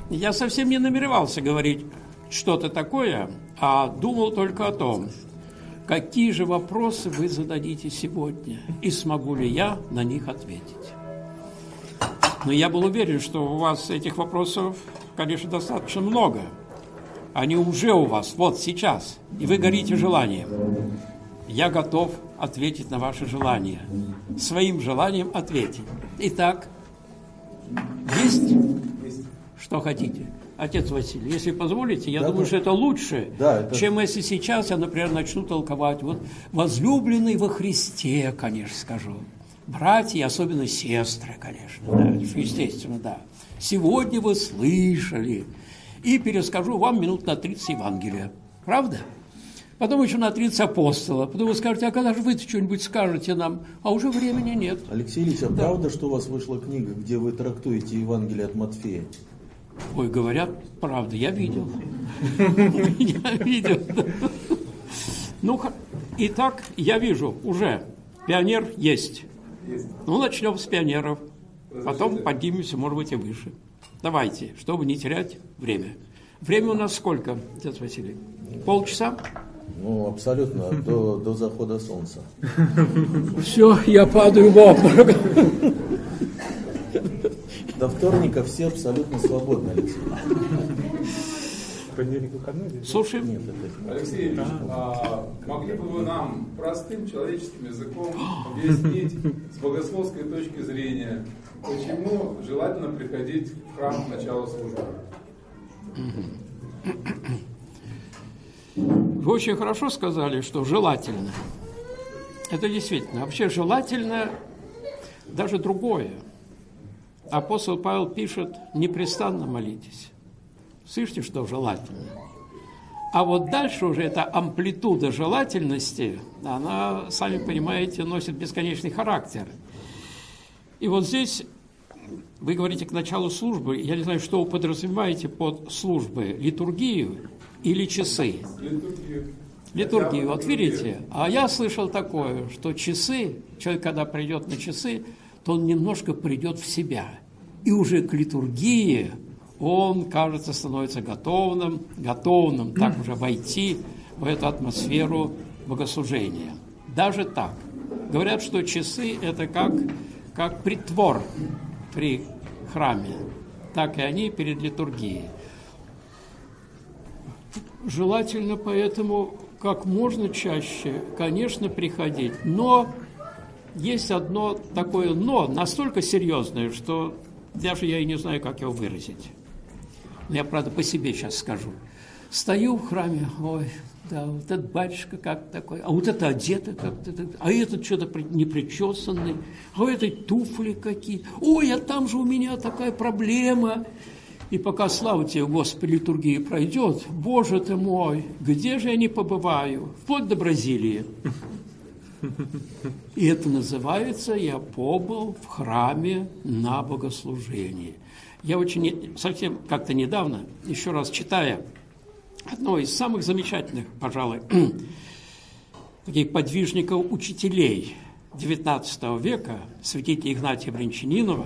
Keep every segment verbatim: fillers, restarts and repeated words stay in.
Я совсем не намеревался говорить что-то такое, а думал только о том, какие же вопросы вы зададите сегодня, и смогу ли я на них ответить. Но я был уверен, что у вас этих вопросов, конечно, достаточно много. Они уже у вас, вот сейчас, и вы горите желанием. Я готов ответить на ваши желания, своим желанием ответить. Итак, есть? Что хотите? Отец Василий, если позволите, я да, думаю, да. что это лучше, да, это... чем если сейчас я, например, начну толковать. Вот возлюбленный во Христе, конечно, скажу. Братья, особенно сестры, конечно, да, естественно, да. Сегодня вы слышали. И перескажу вам минут на тридцать Евангелия. Правда? Потом еще на тридцать апостола. Потом вы скажете, а когда же вы что-нибудь скажете нам? А уже времени нет. Алексей Ильич, а да. правда, что у вас вышла книга, где вы трактуете Евангелие от Матфея? Ой, говорят, правда, я видел. Я видел. Ну, итак, я вижу, уже пионер есть. Ну, начнем с пионеров. Потом поднимемся, может быть, и выше. Давайте, чтобы не терять время. Время у нас сколько, отец Василий? Полчаса? Ну, абсолютно, до, до захода солнца. Все, я падаю в обморок. До вторника все абсолютно свободны, Алексей. Понедельник выходной? Слушай. Нет, это... Алексей Ильич, а могли бы вы нам простым человеческим языком объяснить с богословской точки зрения, почему желательно приходить в храм к началу службы? Вы очень хорошо сказали, что желательно. Это действительно. Вообще желательно даже другое. Апостол Павел пишет, непрестанно молитесь. Слышите, что желательно? А вот дальше уже эта амплитуда желательности, она, сами понимаете, носит бесконечный характер. И вот здесь вы говорите к началу службы, я не знаю, что вы подразумеваете под службой, литургию или часы? Литургию. Литургию, вот видите, а я слышал такое, что часы, человек, когда придет на часы, то он немножко придет в себя. И уже к литургии он, кажется, становится готовым, готовым так уже войти в эту атмосферу богослужения. Даже так. Говорят, что часы – это как, как притвор при храме, так и они перед литургией. Желательно поэтому как можно чаще, конечно, приходить, но есть одно такое «но», настолько серьезное, что даже я и не знаю, как его выразить. Я, правда, по себе сейчас скажу. Стою в храме, ой, да, вот этот батюшка как такой, а вот это одето как-то, а этот что-то непричесанный, а у этой туфли какие, ой, а там же у меня такая проблема. И пока, слава тебе, Господи, литургия пройдет, Боже ты мой, где же я не побываю, вплоть до Бразилии. И это называется «Я побыл в храме на богослужении». Я очень, совсем как-то недавно, еще раз читая одно из самых замечательных, пожалуй, таких подвижников, учителей девятнадцатого века, святителя Игнатия Брянчанинова,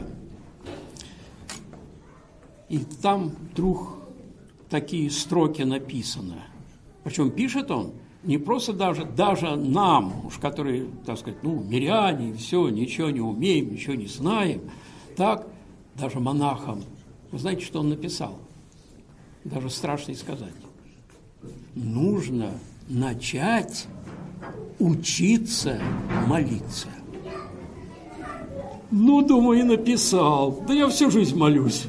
и там вдруг такие строки написаны. Причем пишет он не просто даже, даже нам, уж которые, так сказать, ну, миряне, все, ничего не умеем, ничего не знаем, так, даже монахам. Вы знаете, что он написал? Даже страшно и сказать. Нужно начать учиться молиться. Ну, думаю, и написал. Да я всю жизнь молюсь.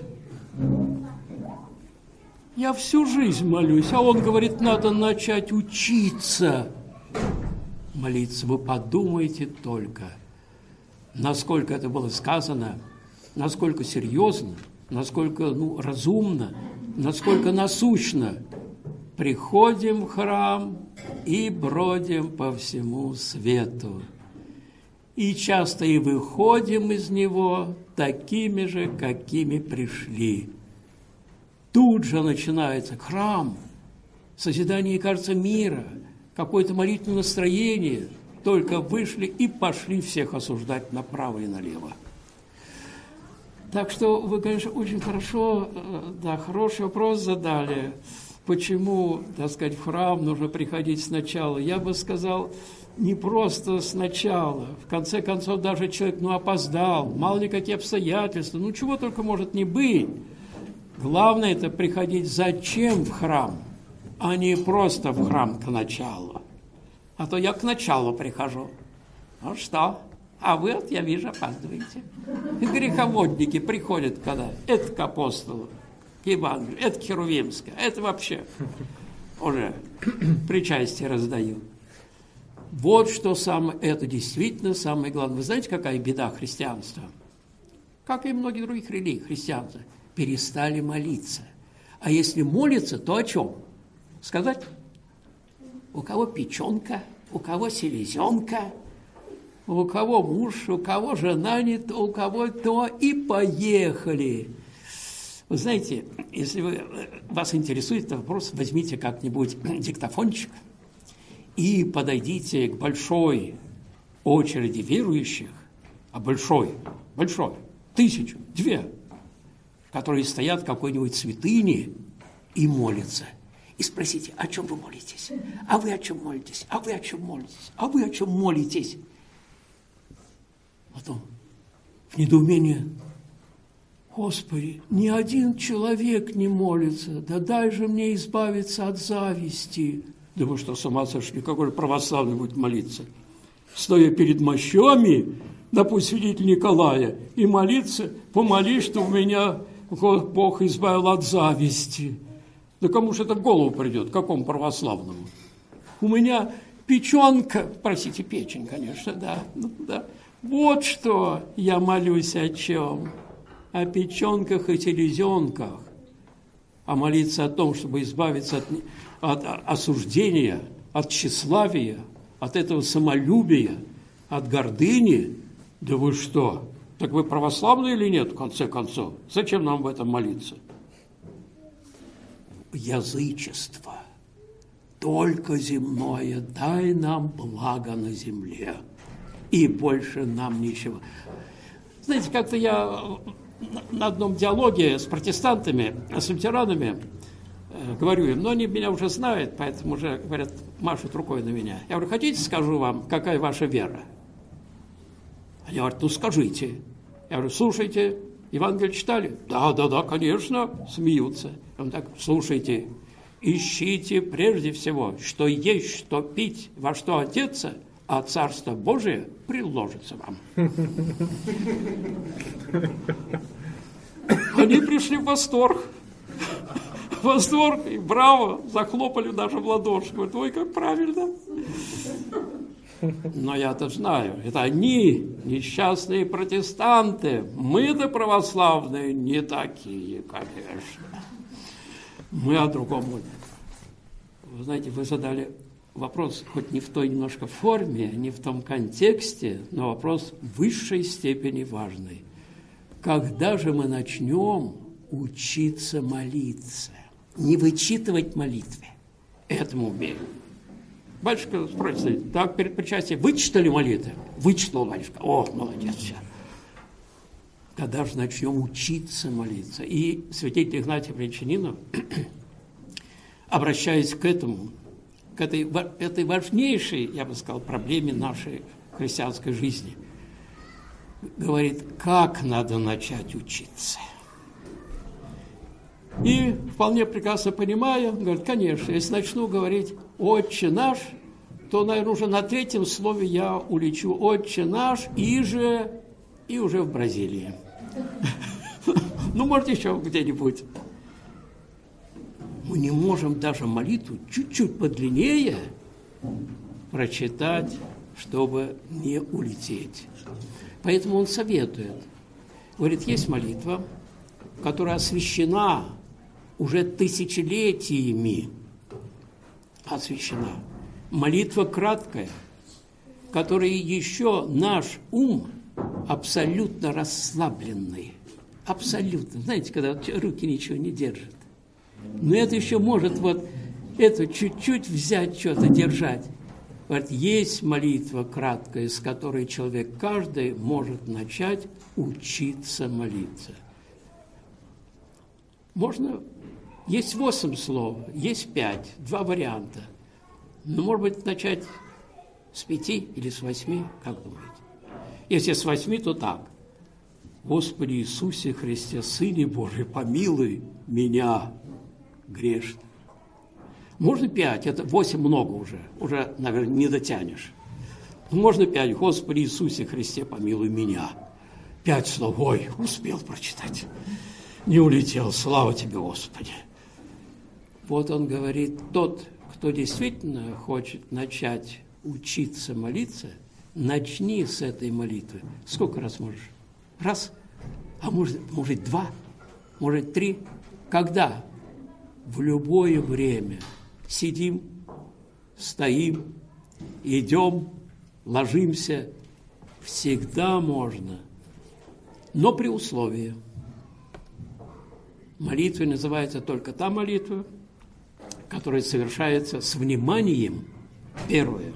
Я всю жизнь молюсь, а он говорит, надо начать учиться молиться. Вы подумайте только, насколько это было сказано, насколько серьезно, насколько ну, разумно, насколько насущно. Приходим в храм и бродим по всему свету. И часто и выходим из него такими же, какими пришли. Тут же начинается храм, созидание, кажется, мира, какое-то молитвенное настроение. Только вышли и пошли всех осуждать направо и налево. Так что вы, конечно, очень хорошо, да, хороший вопрос задали. Почему, так сказать, в храм нужно приходить сначала? Я бы сказал, не просто сначала. В конце концов, даже человек, ну, опоздал, мало ли какие обстоятельства, ну, чего только может не быть. Главное – это приходить зачем в храм, а не просто в храм к началу. А то я к началу прихожу. Ну что? А вы, вот, я вижу, опаздываете. И греховодники приходят когда? Это к апостолу, к Евангелию, это к Херувимской, это вообще уже причастие раздают. Вот что самое, это действительно самое главное. Вы знаете, какая беда христианства? Как и многих других религий, христианства. Перестали молиться. А если молиться, то о чем? Сказать? У кого печенка, у кого селезенка, у кого муж, у кого жена не то, у кого то, и поехали. Вы знаете, если вы, вас интересует этот вопрос, возьмите как-нибудь диктофончик и подойдите к большой очереди верующих, а большой, большой, тысячу, две, которые стоят в какой-нибудь святыне и молятся. И спросите, о чем вы молитесь? А вы о чем молитесь? А вы о чем молитесь? А вы о чем молитесь? Потом в недоумении: Господи, ни один человек не молится, да дай же мне избавиться от зависти. Да вы что, с ума сошли? Какой православный будет молиться? Стоя перед мощами, да пусть свидетель Николая, и молиться, помоли, что у меня Бог избавил от зависти. Да кому же это в голову придет, какому православному? У меня печенка, простите, печень, конечно, да, ну, да. Вот что я молюсь о чем? О печенках и селезенках. А молиться о том, чтобы избавиться от, от осуждения, от тщеславия, от этого самолюбия, от гордыни. Да вы что? Так вы православные или нет, в конце концов? Зачем нам в этом молиться? Язычество. Только земное, дай нам благо на земле. И больше нам ничего. Знаете, как-то я на одном диалоге с протестантами, с лютеранами э, говорю им, но они меня уже знают, поэтому уже, говорят, машут рукой на меня. Я говорю, хотите, скажу вам, какая ваша вера? Они говорят, ну скажите. Я говорю, слушайте, Евангелие читали? Да, да, да, конечно, смеются. Он так, слушайте, ищите прежде всего, что есть, что пить, во что одеться, а Царство Божие приложится вам. Они пришли в восторг. Восторг и браво, захлопали даже в ладоши. Говорят, ой, как правильно. Но я-то знаю, это они, несчастные протестанты. Мы-то православные не такие, конечно. Мы о другом. Вы знаете, вы задали вопрос, хоть не в той немножко форме, не в том контексте, но вопрос в высшей степени важный. Когда же мы начнем учиться молиться? Не вычитывать молитвы. Этому умеем. Батюшка спросит, так, перед причастием вычитали молитвы? Вычитал, батюшка. О, молодец. Когда же начнем учиться молиться? И святитель Игнатий Брянчанинов, обращаясь к этому, к этой, этой важнейшей, я бы сказал, проблеме нашей христианской жизни, говорит, как надо начать учиться. И вполне прекрасно понимая, говорит, конечно, если начну говорить «Отче наш», то, наверное, уже на третьем слове я улечу «Отче наш» и же, и уже в Бразилии. Ну, может, еще где-нибудь. Мы не можем даже молитву чуть-чуть подлиннее прочитать, чтобы не улететь. Поэтому он советует. Говорит, есть молитва, которая освящена уже тысячелетиями. Освящена. Молитва краткая, в которой еще наш ум абсолютно расслабленный. Абсолютно. Знаете, когда руки ничего не держат. Но это еще может вот это чуть-чуть взять, что-то держать. Вот есть молитва краткая, с которой человек каждый может начать учиться молиться. Можно, есть восемь слов, есть пять, два варианта. Но, может быть, начать с пяти или с восьми, как думаете? Если с восьми, то так. Господи Иисусе Христе, Сыне Божий, помилуй меня, грешный. Можно пять, это восемь много уже, уже, наверное, не дотянешь. Можно пять, Господи Иисусе Христе, помилуй меня. Пять слов, ой, успел прочитать. Не улетел, слава тебе, Господи. Вот он говорит, тот, кто действительно хочет начать учиться молиться, начни с этой молитвы. Сколько раз можешь? Раз, а может, может два, может три. Когда? В любое время. Сидим, стоим, идем, ложимся. Всегда можно. Но при условии. Молитвой называется только та молитва, которая совершается с вниманием. Первое.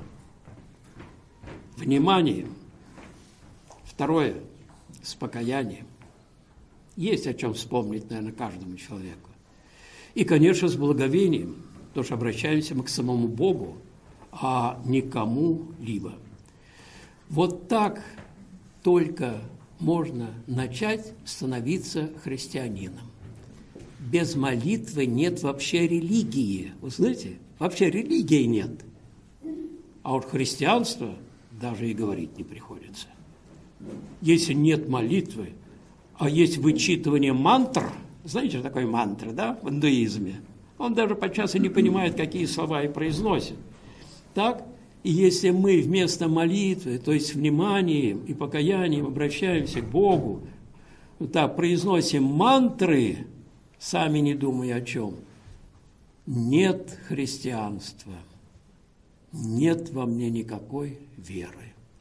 Вниманием. Второе. С покаянием. Есть о чем вспомнить, наверное, каждому человеку. И, конечно, с благовением, потому что обращаемся мы к самому Богу, а не к кому-либо. Вот так только можно начать становиться христианином. Без молитвы нет вообще религии. Вы знаете, вообще религии нет. А уж христианство даже и говорить не приходится. Если нет молитвы, а есть вычитывание мантр, знаете, что такое мантра, да, в индуизме? Он даже подчас и не понимает, какие слова и произносит. Так? И если мы вместо молитвы, то есть вниманием и покаянием обращаемся к Богу, так, произносим мантры, сами не думая о чем, нет христианства, нет во мне никакой веры.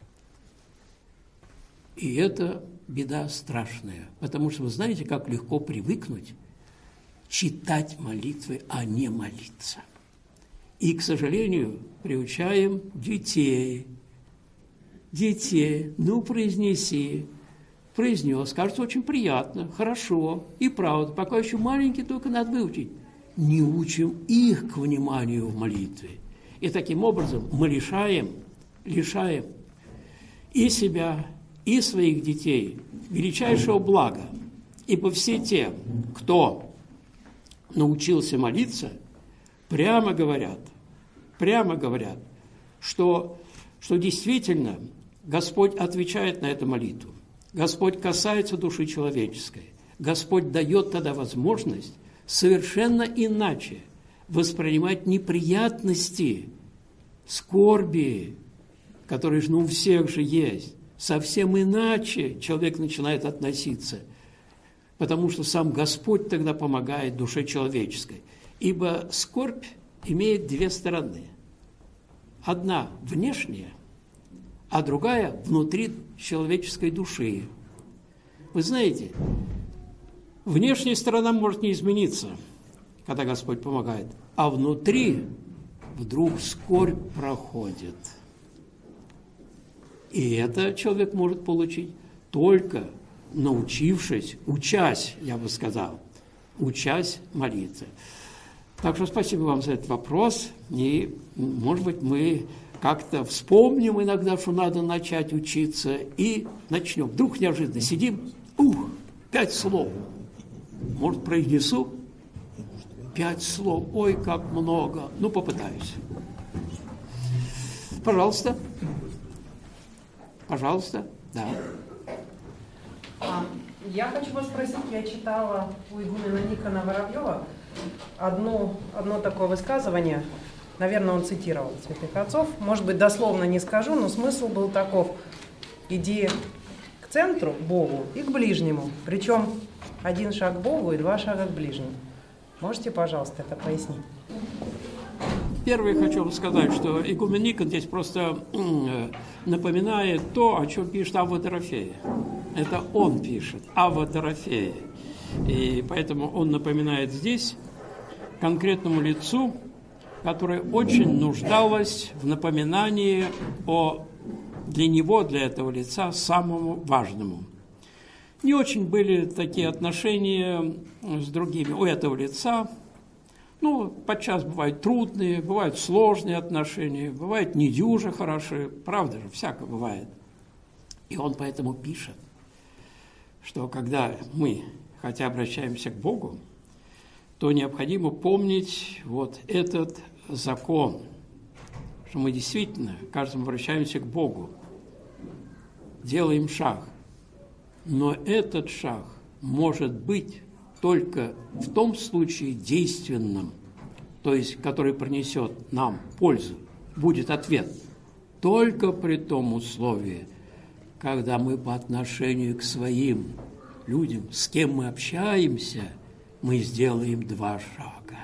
И это беда страшная, потому что вы знаете, как легко привыкнуть читать молитвы, а не молиться. И, к сожалению, приучаем детей. Детей, ну, произнеси. Произнес, кажется, очень приятно, хорошо. И правда, пока еще маленький, только надо выучить. Не учим их к вниманию в молитве. И таким образом мы лишаем, лишаем и себя, и своих детей величайшего блага. Ибо все те, кто научился молиться, прямо говорят, прямо говорят, что, что действительно Господь отвечает на эту молитву. Господь касается души человеческой. Господь дает тогда возможность совершенно иначе воспринимать неприятности, скорби, которые же ну, у всех же есть. Совсем иначе человек начинает относиться, потому что сам Господь тогда помогает душе человеческой. Ибо скорбь имеет две стороны. Одна внешняя, а другая внутри человеческой души. Вы знаете, внешняя сторона может не измениться, когда Господь помогает, а внутри вдруг скорбь проходит. И это человек может получить только научившись, учась, я бы сказал, учась молиться. Так что спасибо вам за этот вопрос. И, может быть, мы как-то вспомним иногда, что надо начать учиться, и начнем. Вдруг неожиданно сидим, ух, пять слов. Может, произнесу? Пять слов. Ой, как много. Ну, попытаюсь. Пожалуйста. Пожалуйста. Да. Я хочу вас спросить, я читала у игумена Никона Воробьева одно, одно такое высказывание, наверное, он цитировал святых отцов, может быть, дословно не скажу, но смысл был таков: иди к центру, к Богу, и к ближнему, причем один шаг к Богу и два шага к ближнему. Можете, пожалуйста, это пояснить? Первое, хочу вам сказать, что игумен Никон здесь просто напоминает то, о чем пишет Авва Дорофея. Это он пишет, Авва Дорофея. И поэтому он напоминает здесь конкретному лицу, которое очень нуждалось в напоминании о, для него, для этого лица, самому важному. Не очень были такие отношения с другими у этого лица. Ну, подчас бывают трудные, бывают сложные отношения, бывают недюже хорошие, правда же, всякое бывает. И он поэтому пишет, что когда мы хотя обращаемся к Богу, то необходимо помнить вот этот закон, что мы действительно каждому обращаемся к Богу, делаем шаг, но этот шаг может быть только в том случае действенным, то есть который принесет нам пользу, будет ответ, только при том условии, когда мы по отношению к своим людям, с кем мы общаемся, мы сделаем два шага.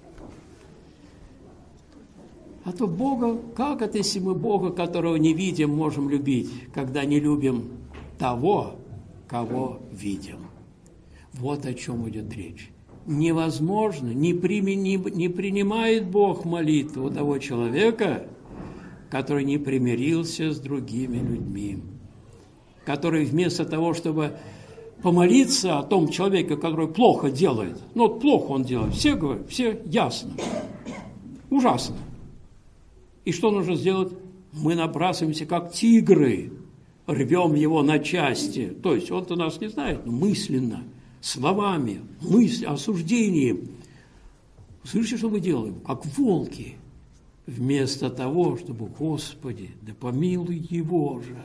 А то Бога, как это, если мы Бога, которого не видим, можем любить, когда не любим того, кого видим? Вот о чем идет речь. Невозможно, не, прими, не, не принимает Бог молитву того человека, который не примирился с другими людьми, который вместо того, чтобы помолиться о том человеке, который плохо делает, ну вот плохо он делает, все говорят, все ясно, ужасно. И что нужно сделать? Мы набрасываемся, как тигры, рвем его на части. То есть он-то нас не знает, но мысленно, словами, мысль, осуждением. Слышите, что мы делаем? Как волки. Вместо того, чтобы, Господи, да помилуй его же.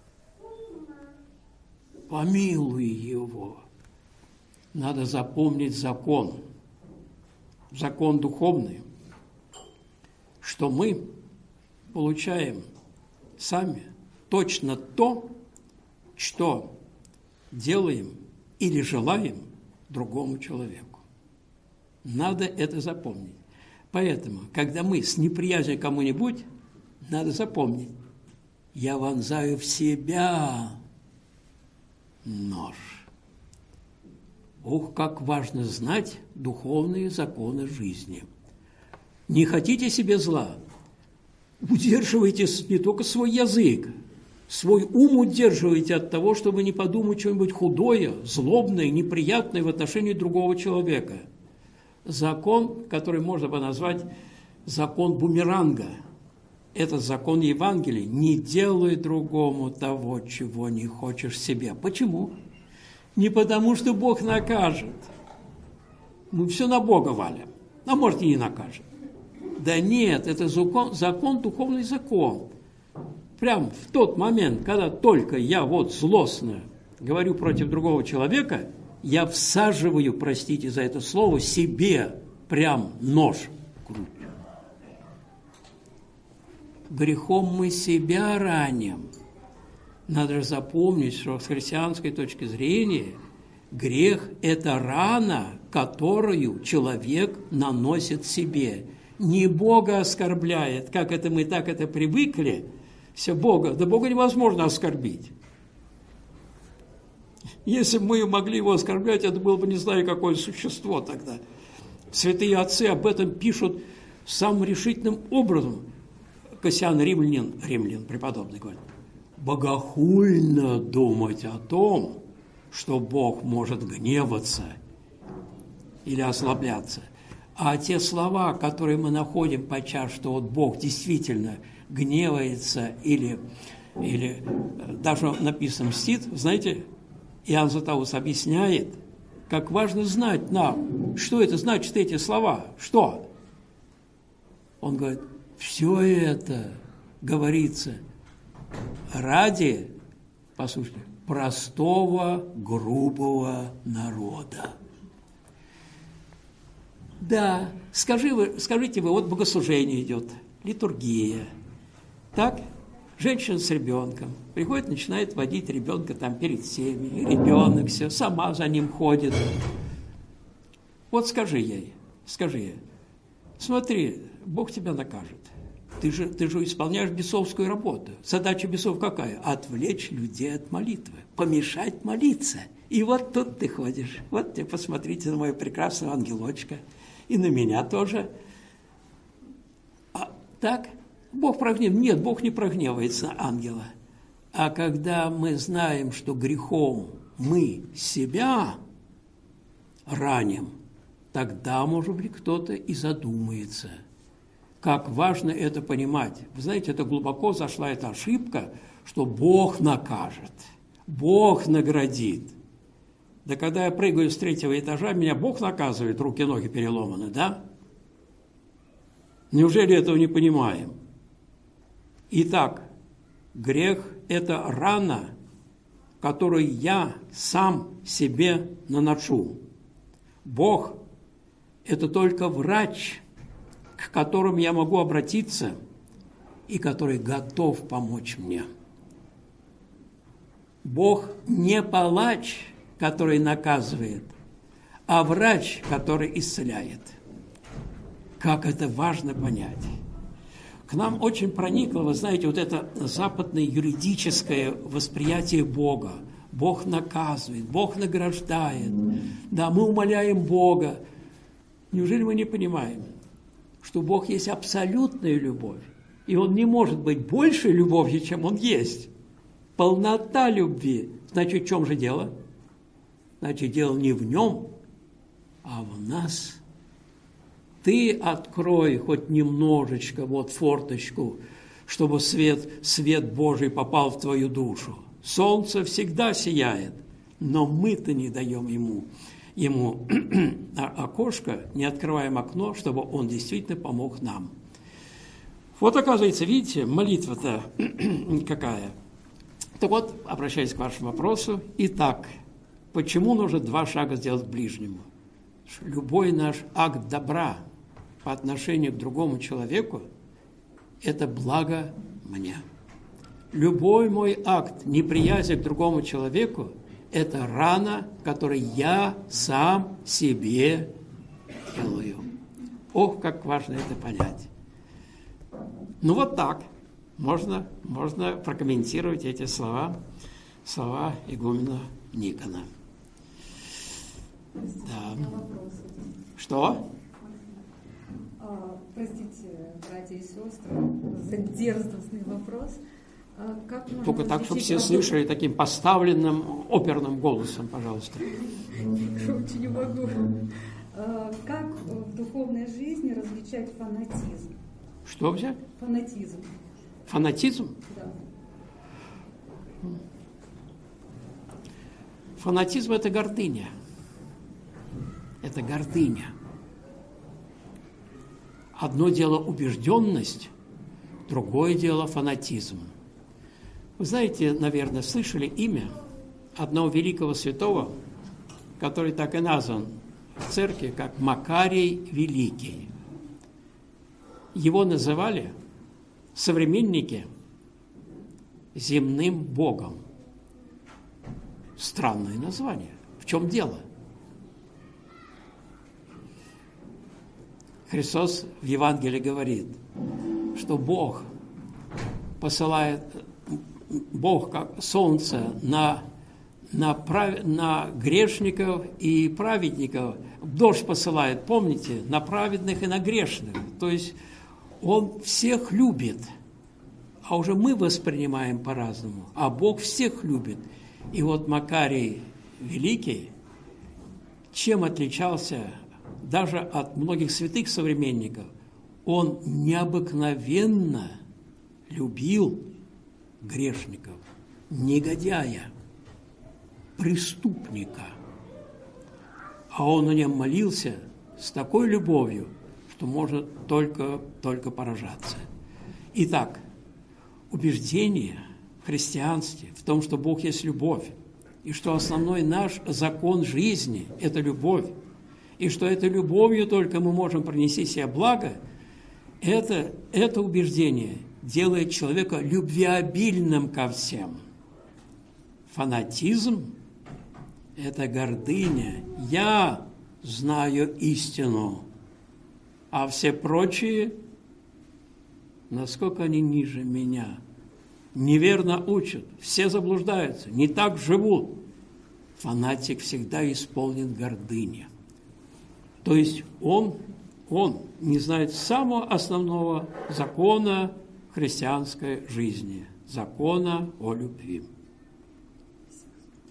Помилуй его. Надо запомнить закон. Закон духовный. Что мы получаем сами точно то, что делаем или желаем другому человеку. Надо это запомнить. Поэтому, когда мы с неприязнью к кому-нибудь, надо запомнить, я вонзаю в себя нож. Ох, как важно знать духовные законы жизни. Не хотите себе зла? Удерживайте не только свой язык, свой ум удерживайте от того, чтобы не подумать что-нибудь худое, злобное, неприятное в отношении другого человека. Закон, который можно бы назвать закон бумеранга, этот закон Евангелия: не делай другому того, чего не хочешь себе. Почему? Не потому, что Бог накажет. Мы все на Бога валим, а может и не накажет. Да нет, это закон, закон, духовный закон. Прям в тот момент, когда только я вот злостно говорю против другого человека, я всаживаю, простите за это слово, себе прям нож в грудь. Грехом мы себя раним. Надо же запомнить, что с христианской точки зрения грех – это рана, которую человек наносит себе. Не Бога оскорбляет, как это мы так это привыкли, все Бога, да Бога невозможно оскорбить. Если бы мы могли его оскорблять, это было бы не знаю какое существо тогда. Святые отцы об этом пишут самым решительным образом. Кассиан Римлян, Римлян преподобный, говорит: богохульно думать о том, что Бог может гневаться или ослабляться. А те слова, которые мы находим подчас, что вот Бог действительно гневается или, или даже написано мстит, знаете, Иоанн Златоуст объясняет, как важно знать нам, что это значит, эти слова, что? Он говорит, все это говорится ради, послушайте, простого, грубого народа. Да, скажи вы, скажите вы, вот богослужение идет, литургия, так? Женщина с ребенком приходит, начинает водить ребенка там перед всеми, ребенок все, сама за ним ходит. Вот скажи ей, скажи ей, смотри, Бог тебя накажет. Ты же, ты же исполняешь бесовскую работу. Задача бесов какая? Отвлечь людей от молитвы, помешать молиться. И вот тут ты ходишь. Вот тебе посмотрите на мою прекрасного ангелочка. И на меня тоже. А так? Бог прогневается? Нет, Бог не прогневается на ангела. А когда мы знаем, что грехом мы себя раним, тогда, может быть, кто-то и задумается. Как важно это понимать. Вы знаете, это глубоко зашла эта ошибка, что Бог накажет, Бог наградит. Да когда я прыгаю с третьего этажа, меня Бог наказывает, руки-ноги переломаны, да? Неужели этого не понимаем? Итак, грех – это рана, которую я сам себе наношу. Бог – это только врач, к которому я могу обратиться и который готов помочь мне. Бог не палач, который наказывает, а врач, который исцеляет. Как это важно понять. К нам очень проникло, вы знаете, вот это западное юридическое восприятие Бога. Бог наказывает, Бог награждает. Да, мы умоляем Бога. Неужели мы не понимаем, что Бог есть абсолютная любовь, и Он не может быть больше любовью, чем Он есть? Полнота любви. Значит, в чем же дело? Значит, дело не в Нем, а в нас. Ты открой хоть немножечко вот форточку, чтобы свет, свет Божий попал в твою душу. Солнце всегда сияет, но мы-то не даем ему, ему окошко, не открываем окно, чтобы он действительно помог нам. Вот, оказывается, видите, молитва-то какая. Так вот, обращаясь к вашему вопросу, итак, почему нужно два шага сделать к ближнему? Любой наш акт добра по отношению к другому человеку – это благо мне. Любой мой акт неприязни к другому человеку – это рана, которую я сам себе делаю. Ох, как важно это понять. Ну вот так можно, можно прокомментировать эти слова, слова игумена Никона. Да. Что? А, простите, братья и сестры, за дерзостный вопрос. А как можно Только так, чтобы все различить слышали таким поставленным оперным голосом, пожалуйста. Громче не могу. А, как в духовной жизни различать фанатизм? Что взять? Фанатизм. Фанатизм? Да. Фанатизм – это гордыня. Это гордыня. Одно дело убежденность, другое дело фанатизм. Вы знаете, наверное, слышали имя одного великого святого, который так и назван в церкви, как Макарий Великий. Его называли современники земным богом. Странное название. В чем дело? Христос в Евангелии говорит, что Бог посылает, Бог как солнце на, на, прав, на грешников и праведников, дождь посылает, помните, на праведных и на грешных. То есть Он всех любит, а уже мы воспринимаем по-разному, а Бог всех любит. И вот Макарий Великий, чем отличался даже от многих святых современников, он необыкновенно любил грешников, негодяя, преступника. А он о нем молился с такой любовью, что можно только, только поражаться. Итак, убеждение в христианстве в том, что Бог есть любовь, и что основной наш закон жизни – это любовь, и что этой любовью только мы можем принести себе благо, это, это убеждение делает человека любвеобильным ко всем. Фанатизм – это гордыня. Я знаю истину, а все прочие, насколько они ниже меня, неверно учат, все заблуждаются, не так живут. Фанатик всегда исполнен гордыни. То есть он, он не знает самого основного закона христианской жизни, закона о любви.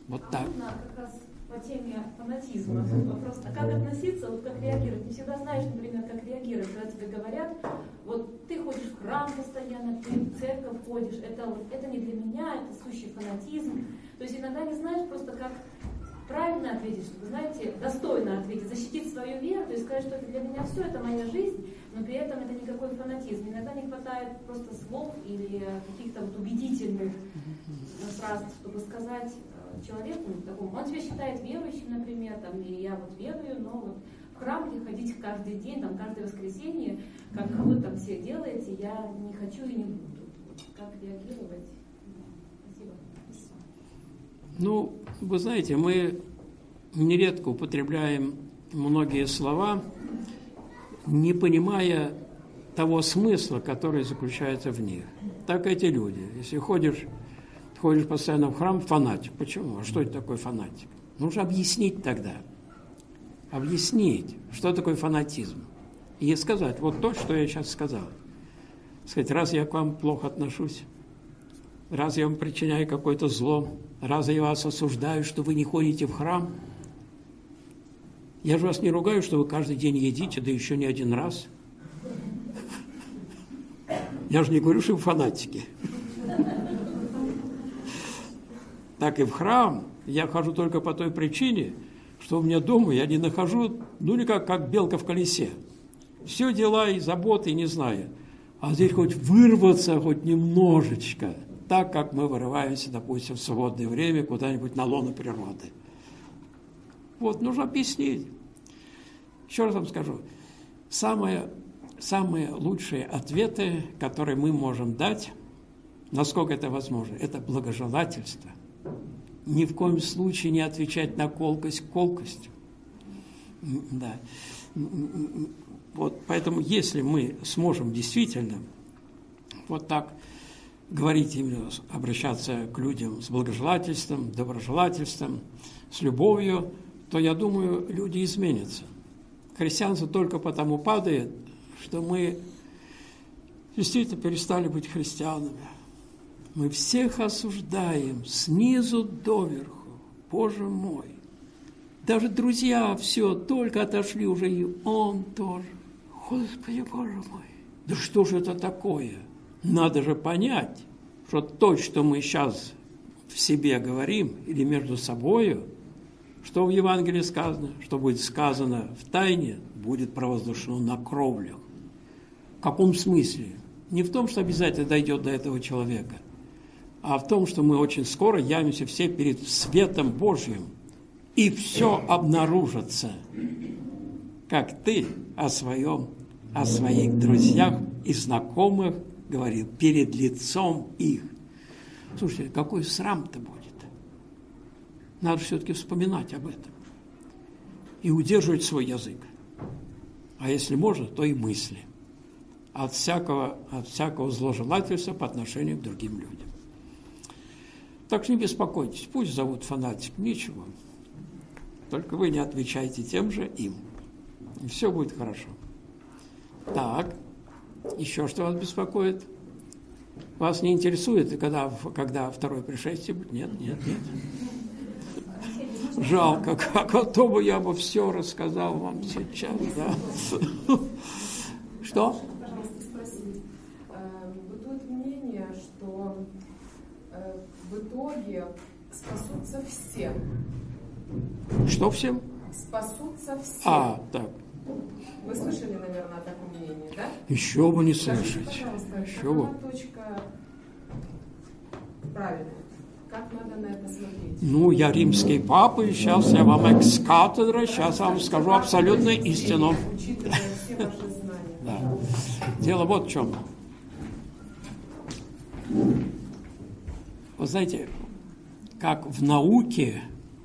Вот а так. можно как раз по теме фанатизма вопрос, а как относиться, вот как реагировать? Не всегда знаешь, например, как реагировать, когда тебе говорят, вот ты ходишь в храм постоянно, ты в церковь ходишь, это, вот, это не для меня, это сущий фанатизм. То есть иногда не знаешь просто, как правильно ответить, чтобы, знаете, достойно ответить, защитить свою веру, то есть сказать, что это для меня все, это моя жизнь, но при этом это никакой фанатизм. Иногда не хватает просто слов или каких-то вот убедительных фраз, чтобы сказать человеку такому, он себя считает верующим, например, там, и я вот верую, но вот в храм где ходить каждый день, там, каждое воскресенье, как вы там все делаете, я не хочу и не буду. Вот как реагировать? Спасибо. Ну, вы знаете, мы нередко употребляем многие слова, не понимая того смысла, который заключается в них. Так эти люди. Если ходишь, ходишь постоянно в храм, фанатик. Почему? А что это такое фанатик? Нужно объяснить тогда. Объяснить, что такое фанатизм. И сказать, вот то, что я сейчас сказал. Сказать, раз я к вам плохо отношусь, раз я вам причиняю какое-то зло, раз я вас осуждаю, что вы не ходите в храм, я же вас не ругаю, что вы каждый день едите, да еще не один раз. Я же не говорю, что вы фанатики. Так и в храм я хожу только по той причине, что у меня дома я не нахожу, ну, никак, как белка в колесе. Все дела и заботы, не знаю. А здесь хоть вырваться, хоть немножечко, так, как мы вырываемся, допустим, в свободное время куда-нибудь на лоно природы. Вот, нужно объяснить. Еще раз вам скажу. Самые, самые лучшие ответы, которые мы можем дать, насколько это возможно, это благожелательство. Ни в коем случае не отвечать на колкость колкостью. Да. Вот, поэтому, если мы сможем действительно вот так говорить, именно обращаться к людям с благожелательством, доброжелательством, с любовью, то, я думаю, люди изменятся. Христианство только потому падает, что мы действительно перестали быть христианами. Мы всех осуждаем снизу доверху. Боже мой! Даже друзья все, только отошли уже, и он тоже. Господи, Боже мой! Да что же это такое? Надо же понять, что то, что мы сейчас в себе говорим, или между собою, что в Евангелии сказано, что будет сказано в тайне, будет провозглашено на кровлях. В каком смысле? Не в том, что обязательно дойдет до этого человека, а в том, что мы очень скоро явимся все перед светом Божьим, и все обнаружится, как ты о своем, о своих друзьях и знакомых говорил, перед лицом их. Слушайте, какой срам-то будет? Надо все-таки вспоминать об этом и удерживать свой язык. А если можно, то и мысли. От всякого, от всякого зложелательства по отношению к другим людям. Так что не беспокойтесь, пусть зовут фанатик, ничего. Только вы не отвечайте тем же им. И все будет хорошо. Так, еще что вас беспокоит? Вас не интересует, когда, когда второе пришествие будет? Нет, нет, нет. Жалко, как, а то бы я бы все рассказал вам сейчас, да. Что? Пожалуйста, спросить. Бытует мнение, что в итоге спасутся все. Что всем? Спасутся все. А, так. Вы слышали, наверное, о таком мнении, да? Еще бы не Скажите, слышать. пожалуйста, Еще бы. какова точка правильная? Как надо на это смотреть? Ну, я римский папа, и сейчас я вам экс-кафедра, сейчас я вам скажу абсолютную истину. Учитывая все ваши знания. Да. Дело вот в чем. Вы знаете, как в науке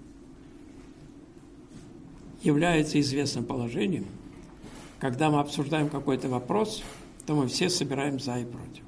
является известным положением, когда мы обсуждаем какой-то вопрос, то мы все собираем за и против.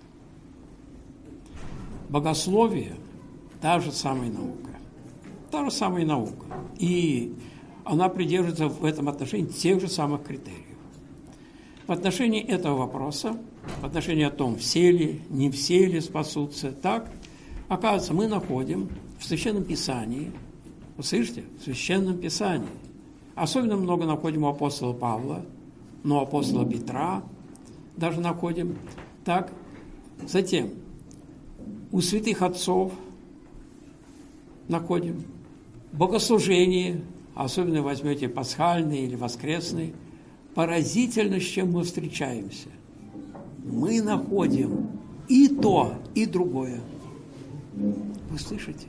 Богословие – та же самая наука. Та же самая наука. И она придерживается в этом отношении тех же самых критериев. В отношении этого вопроса, в отношении о том, все ли, не все ли спасутся, так, оказывается, мы находим в Священном Писании Вы слышите? В Священном Писании. Особенно много находим у апостола Павла, но у апостола Петра даже находим. Так, затем у святых отцов находим богослужение, особенно возьмете пасхальные или воскресные, поразительно, с чем мы встречаемся. Мы находим и то, и другое. Вы слышите?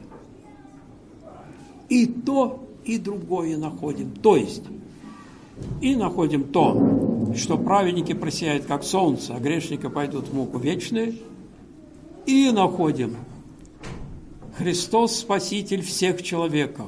И то, и другое находим. То есть, и находим то, что праведники просияют, как солнце, а грешники пойдут в муку вечную, и находим Христос, Спаситель всех человеков.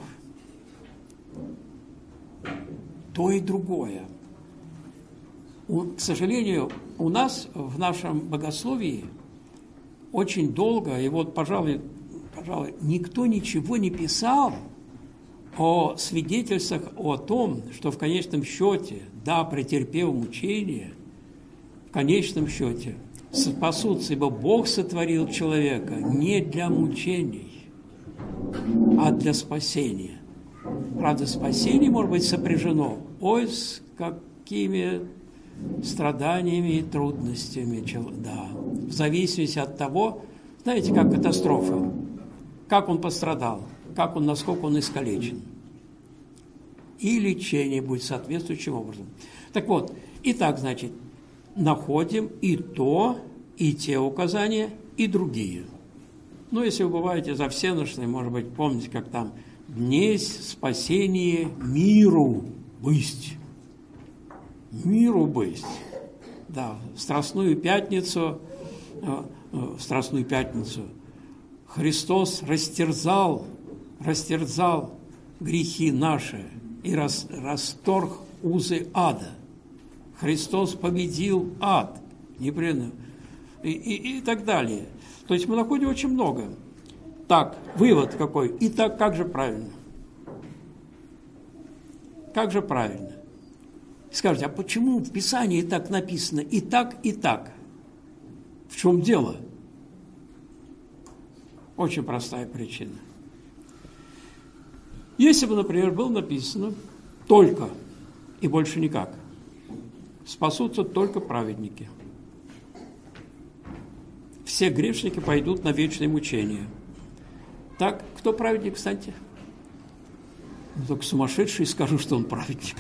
То и другое. У, к сожалению, у нас в нашем богословии очень долго, и вот, пожалуй, пожалуй, никто ничего не писал о свидетельствах о том, что в конечном счете, да, претерпев мучение, в конечном счете спасутся, ибо Бог сотворил человека не для мучений, а для спасения. Правда, спасение может быть сопряжено, ой, с какими страданиями и трудностями, да, в зависимости от того, знаете, как катастрофа, как он пострадал, как он, насколько он искалечен. И лечение будет соответствующим образом. Так вот, итак, значит, находим и то, и те указания, и другие. Ну, если вы бываете за всеношные, может быть, помните, как там «Днесь спасение миру бысть». Миру бысть. Да, в Страстную Пятницу, в Страстную Пятницу Христос растерзал, растерзал грехи наши и рас, расторг узы ада. Христос победил ад. Непрерывно. И, и, и так далее. То есть мы находим очень много. Так, вывод какой? Итак, как же правильно? Как же правильно? Скажите, а почему в Писании так написано и так, и так? В чем дело? Очень простая причина. Если бы, например, было написано только и больше никак, спасутся только праведники. Все грешники пойдут на вечное мучение. Так, кто праведник, кстати? Только сумасшедший скажу, что он праведник.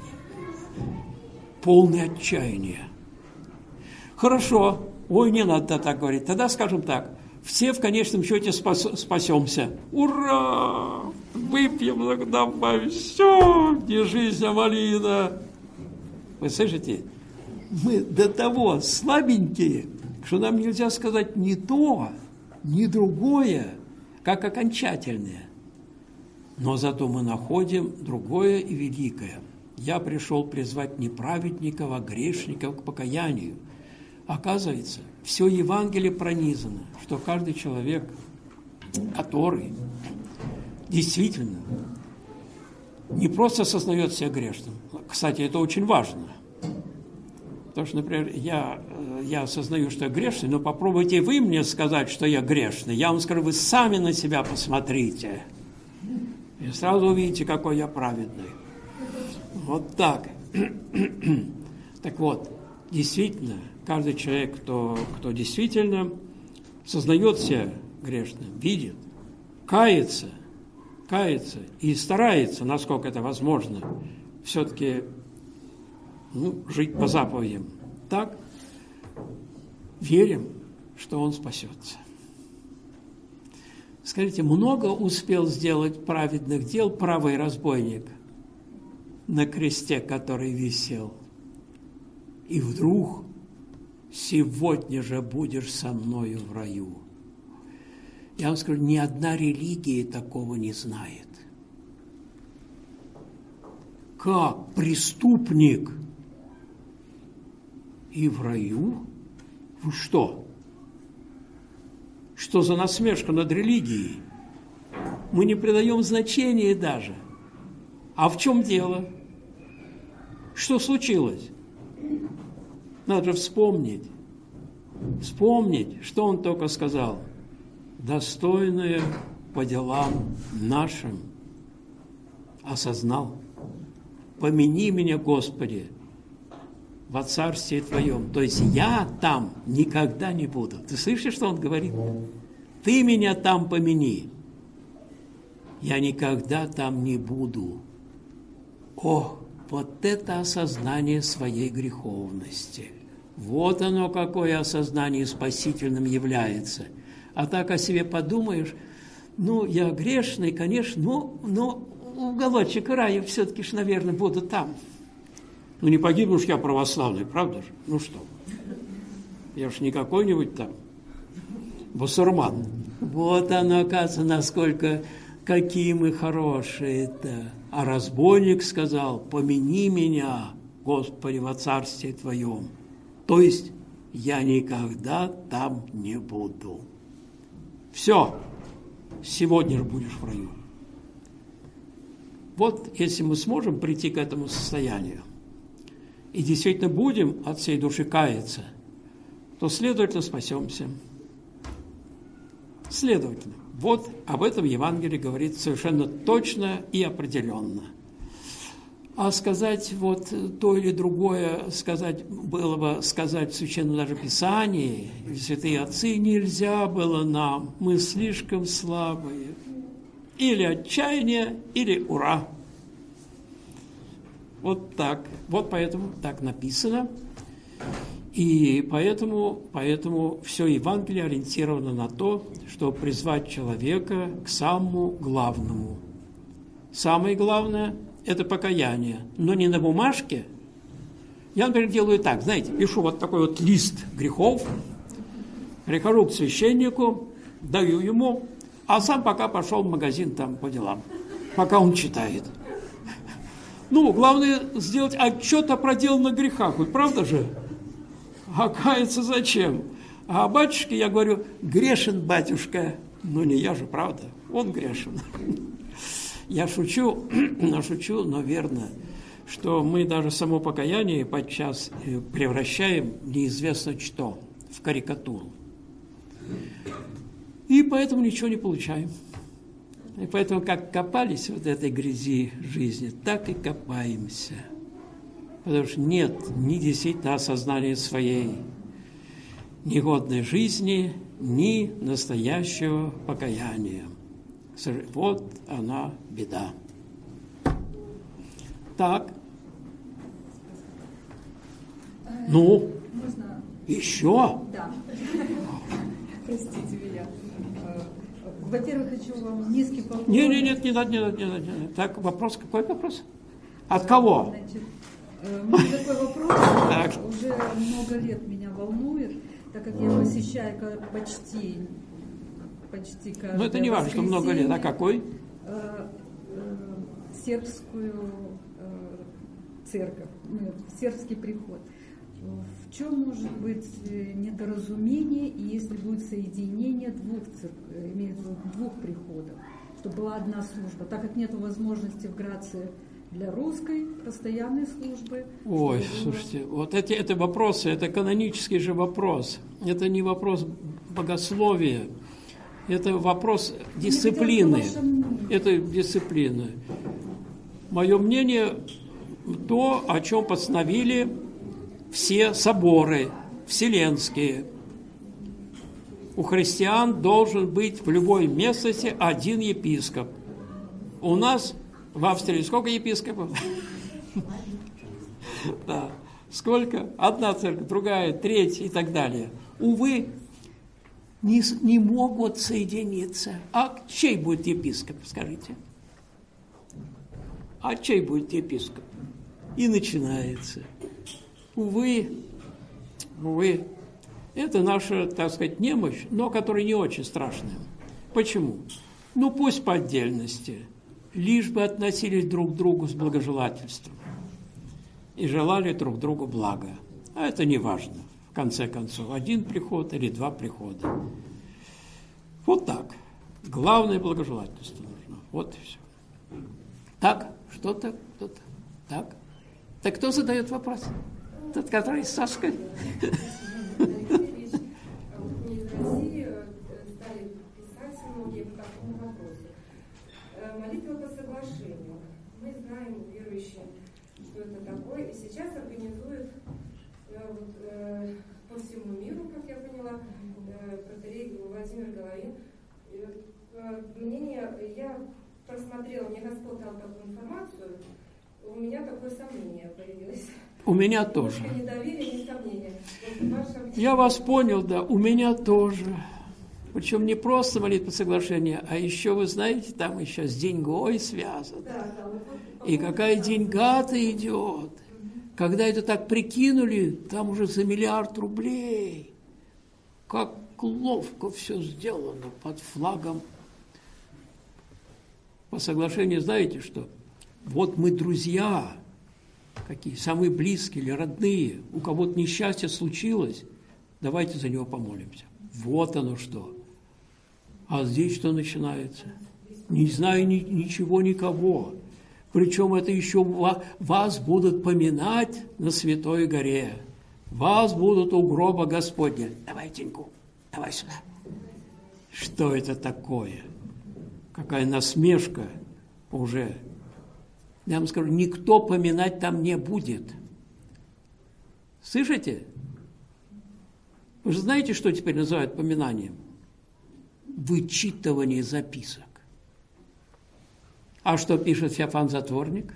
Полное отчаяние. Хорошо, ой, не надо так говорить. Тогда скажем так, все в конечном счете спас, спасемся. Ура! Выпьем тогда, все, не жизнь, а малина. Вы слышите? Мы до того слабенькие, что нам нельзя сказать ни то, ни другое, как окончательное. Но зато мы находим другое и великое. Я пришел призвать не праведников, а грешников к покаянию. Оказывается, все Евангелие пронизано, что каждый человек, который действительно не просто осознает себя грешным. Кстати, это очень важно. Потому что, например, я, я осознаю, что я грешный, но попробуйте вы мне сказать, что я грешный. Я вам скажу, вы сами на себя посмотрите. И сразу увидите, какой я праведный. Вот так. Так вот, действительно, каждый человек, кто, кто действительно сознает себя грешным, видит, кается, кается и старается, насколько это возможно, все-таки ну, жить по заповедям. Так, верим, что он спасется. Скажите, много успел сделать праведных дел правый разбойник на кресте, который висел? И вдруг сегодня же будешь со мною в раю. Я вам скажу, ни одна религия такого не знает. Как преступник и в раю? Вы что? Что за насмешка над религией? Мы не придаем значения даже. А в чем дело? Что случилось? Надо же вспомнить. Вспомнить, что он только сказал. Достойное по делам нашим осознал. Помяни меня, Господи, во Царстве Твоем. То есть я там никогда не буду. Ты слышишь, что он говорит? Ты меня там помяни. Я никогда там не буду. О, вот это осознание своей греховности. Вот оно, какое осознание спасительным является. А так о себе подумаешь, ну, я грешный, конечно, но, но уголочек рая все-таки ж, наверное, буду там. Ну, не погибну ж я православный, правда же? Ну что? Я ж не какой-нибудь там басурман. Вот оно, оказывается, насколько, какие мы хорошие-то. А разбойник сказал, помяни меня, Господи, во Царстве Твоем. То есть, я никогда там не буду. Все, сегодня же будешь в раю. Вот, если мы сможем прийти к этому состоянию, и действительно будем от всей души каяться, то, следовательно, спасемся. Следовательно, вот об этом Евангелие говорит совершенно точно и определенно. А сказать вот то или другое, сказать было бы сказать в Священном даже Писании, святые отцы, нельзя было нам, мы слишком слабые. Или отчаяние, или ура. Вот так. Вот поэтому так написано. И поэтому, поэтому все Евангелие ориентировано на то, чтобы призвать человека к самому главному. Самое главное – это покаяние. Но не на бумажке. Я, например, делаю так, знаете, пишу вот такой вот лист грехов, прихожу к священнику, даю ему, а сам пока пошел в магазин там по делам, пока он читает. Ну, главное сделать отчет о проделанных грехах, вот правда же? А каяться зачем? А батюшке я говорю, грешен батюшка. Ну, не я же, правда, он грешен. Я шучу, но шучу, но верно, что мы даже само покаяние подчас превращаем неизвестно что, в карикатуру. И поэтому ничего не получаем. И поэтому, как копались в этой грязи жизни, так и копаемся. Потому что нет ни действительно осознания своей негодной жизни, ни настоящего покаяния. Вот она беда. Так. Ну, Можно? Еще? Да. Простите меня. Во-первых, хочу вам низкий поклон. Нет, нет, нет, не надо, не надо, не надо, не надо. Так, вопрос, какой вопрос? От кого? Значит, у меня такой вопрос, Так. уже много лет меня волнует, так как я посещаю как почти, почти каждое Ну, это не важно, что много лет, а какой? э, э, сербскую э, церковь, ну, сербский приход. В чем может быть недоразумение, и если будет соединение двух церквей, имеется в виду двух приходов, чтобы была одна служба, так как нет возможности в Грации для русской постоянной службы. Ой, было... слушайте, вот эти это вопросы, это канонический же вопрос. Это не вопрос богословия, это вопрос дисциплины. Это дисциплина. Мое мнение, то, о чем постановили все соборы вселенские. У христиан должен быть в любой местности один епископ. У нас в Австрии сколько епископов? Да. Сколько? Одна церковь, другая, третья и так далее. Увы, не, не могут соединиться. А чей будет епископ, скажите? А чей будет епископ? И начинается. Увы, увы, это наша, так сказать, немощь, но которая не очень страшная. Почему? Ну, пусть по отдельности, лишь бы относились друг к другу с благожелательством и желали друг другу блага. А это не важно, в конце концов, один приход или два прихода. Вот так. Главное благожелательство нужно. Вот и все. Так, что-то, что-то, так. Так кто задает вопрос? Тот, который с Сашкой. Из России стали писать многие по такому вопросу. Молитва по соглашению. Мы мы знаем, верующие, что это такое. И сейчас организуют э, вот, э, по всему миру, как я поняла, э, протоиерей Владимир Головин. Э, мнение, я просмотрела, мне Господь дал такую информацию, у меня такое сомнение появилось. У меня тоже. Ни недоверие, ни сомнение. Вот ваша... Я вас понял, да, у меня тоже. Причем не просто молитва соглашения, а еще, вы знаете, там еще с деньгой связано. Да, да, вот, вот, И какая деньга-то идет. Когда это так прикинули, там уже за миллиард рублей. Как ловко все сделано под флагом. По соглашению знаете что? Вот мы друзья, какие самые близкие или родные, у кого-то несчастье случилось, давайте за него помолимся. Вот оно что. А здесь что начинается? Не знаю ни, ничего, никого. Причем это еще вас будут поминать на Святой горе. Вас будут у гроба Господня. Давай деньгу, давай сюда. Что это такое? Какая насмешка уже. Я вам скажу, никто поминать там не будет. Слышите? Вы же знаете, что теперь называют поминанием? Вычитывание записок. А что пишет Феофан Затворник?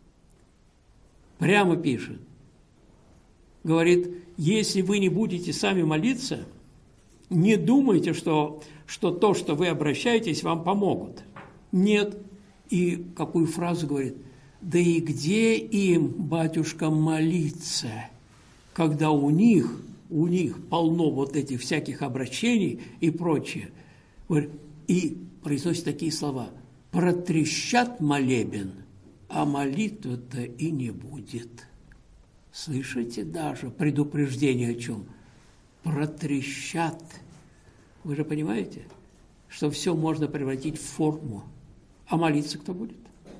Прямо пишет. Говорит, если вы не будете сами молиться, не думайте, что, что то, что вы обращаетесь, вам помогут. Нет. И какую фразу говорит? Да и где им, батюшка, молиться, когда у них, у них полно вот этих всяких обращений и прочее. И произносит такие слова. Протрещат молебен, а молитвы-то и не будет. Слышите даже предупреждение о чем? Протрещат. Вы же понимаете, что все можно превратить в форму. А молиться кто будет?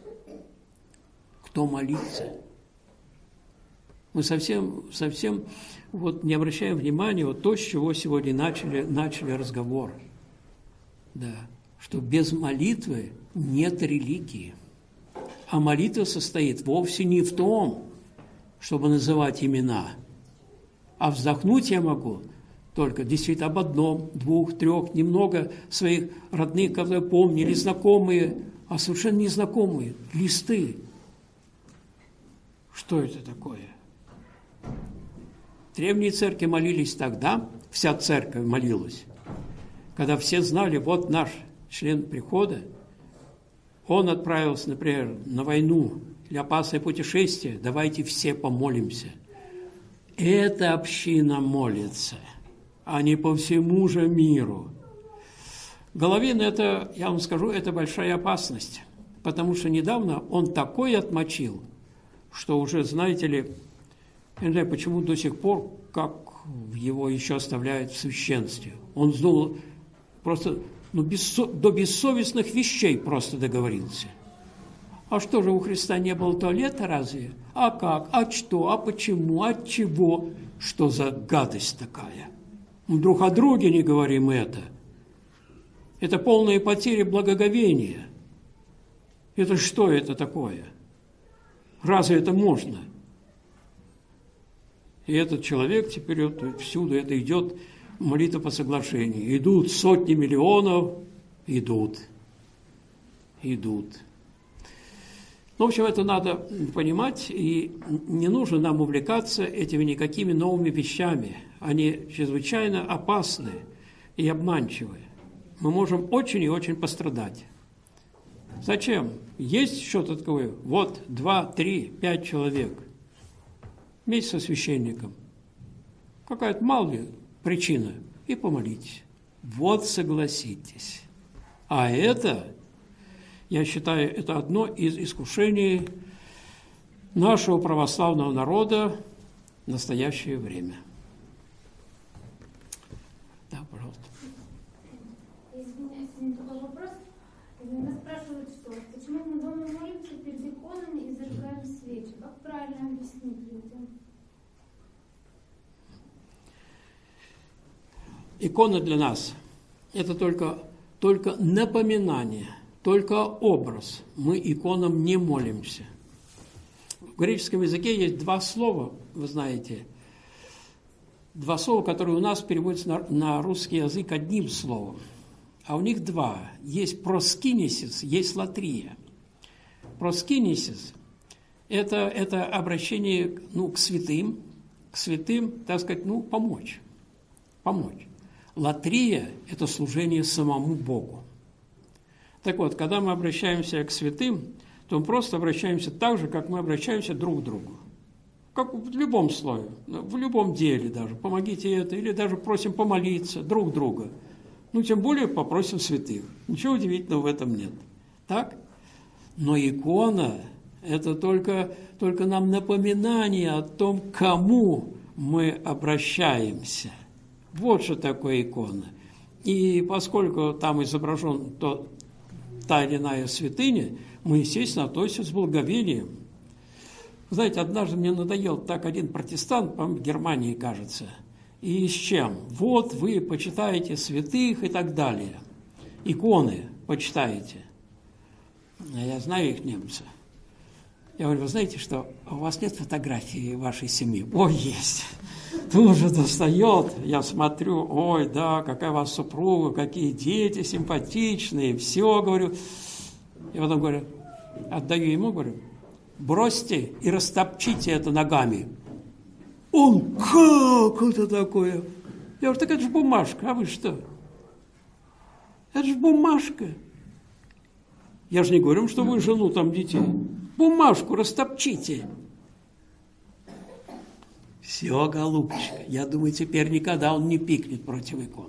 Кто молится? Мы совсем, совсем вот не обращаем внимания вот то, с чего сегодня начали, начали разговор. Да, что без молитвы нет религии. А молитва состоит вовсе не в том, чтобы называть имена. А вздохнуть я могу только действительно об одном, двух, трех, немного своих родных, которые помнили, знакомые, а совершенно незнакомые, листы. Что это такое? Древние церкви молились тогда, вся церковь молилась, когда все знали, вот наш член прихода, он отправился, например, на войну или опасное путешествие, давайте все помолимся. Эта община молится, а не по всему же миру. Головин, это, я вам скажу, это большая опасность, потому что недавно он такой отмочил, что уже, знаете ли, я не знаю, почему до сих пор, как его еще оставляют в священстве. Он сдул просто ну, бессо, до бессовестных вещей просто договорился. А что же, у Христа не было туалета разве? А как? А что? А почему? От чего? Что за гадость такая? Мы друг о друге не говорим это. Это полная потеря благоговения. Это что это такое? Разве это можно? И этот человек теперь вот всюду это идет, молитва по соглашению. Идут сотни миллионов, идут, идут. В общем, это надо понимать, и не нужно нам увлекаться этими никакими новыми вещами. Они чрезвычайно опасны и обманчивы. Мы можем очень и очень пострадать. Зачем? Есть что-то такое? Вот два, три, пять человек. Вместе со священником. Какая-то мало ли причина. И помолитесь. Вот согласитесь. А это, я считаю, это одно из искушений нашего православного народа в настоящее время. Да, пожалуйста. Извиняюсь, такой вопрос. Нас спрашивают, что почему мы дома молимся перед иконами и зажигаем свечи? Как правильно объяснить людям? Икона для нас – это только, только напоминание только образ. Мы иконам не молимся. В греческом языке есть два слова, вы знаете, два слова, которые у нас переводятся на, на русский язык одним словом. А у них два. Есть проскинесис, есть латрия. Проскинесис – это, это обращение ну, к святым, к святым, так сказать, ну, помочь. Помочь. Латрия – это служение самому Богу. Так вот, когда мы обращаемся к святым, то мы просто обращаемся так же, как мы обращаемся друг к другу. Как в любом слое, в любом деле даже. Помогите это, или даже просим помолиться друг друга. Ну, тем более попросим святых. Ничего удивительного в этом нет. Так? Но икона – это только, только нам напоминание о том, к кому мы обращаемся. Вот что такое икона. И поскольку там изображен то, та или иная святыня, мы, естественно, относимся с благоговением. Знаете, однажды мне надоел так один протестант, по-моему, в Германии, кажется, и с чем? Вот вы почитаете святых и так далее. Иконы почитаете. А я знаю их, немцы. Я говорю, вы знаете, что у вас нет фотографии вашей семьи? Ой, есть. Тут же достает. Я смотрю, ой, да, какая у вас супруга, какие дети симпатичные. Все, говорю. И потом говорю, отдаю ему, говорю, бросьте и растопчите это ногами. Он, как это такое? Я говорю, так это же бумажка, а вы что? Это же бумажка. Я же не говорю, что вы жену там детей. Бумажку растопчите. Все, голубчик, я думаю, теперь никогда он не пикнет против икон.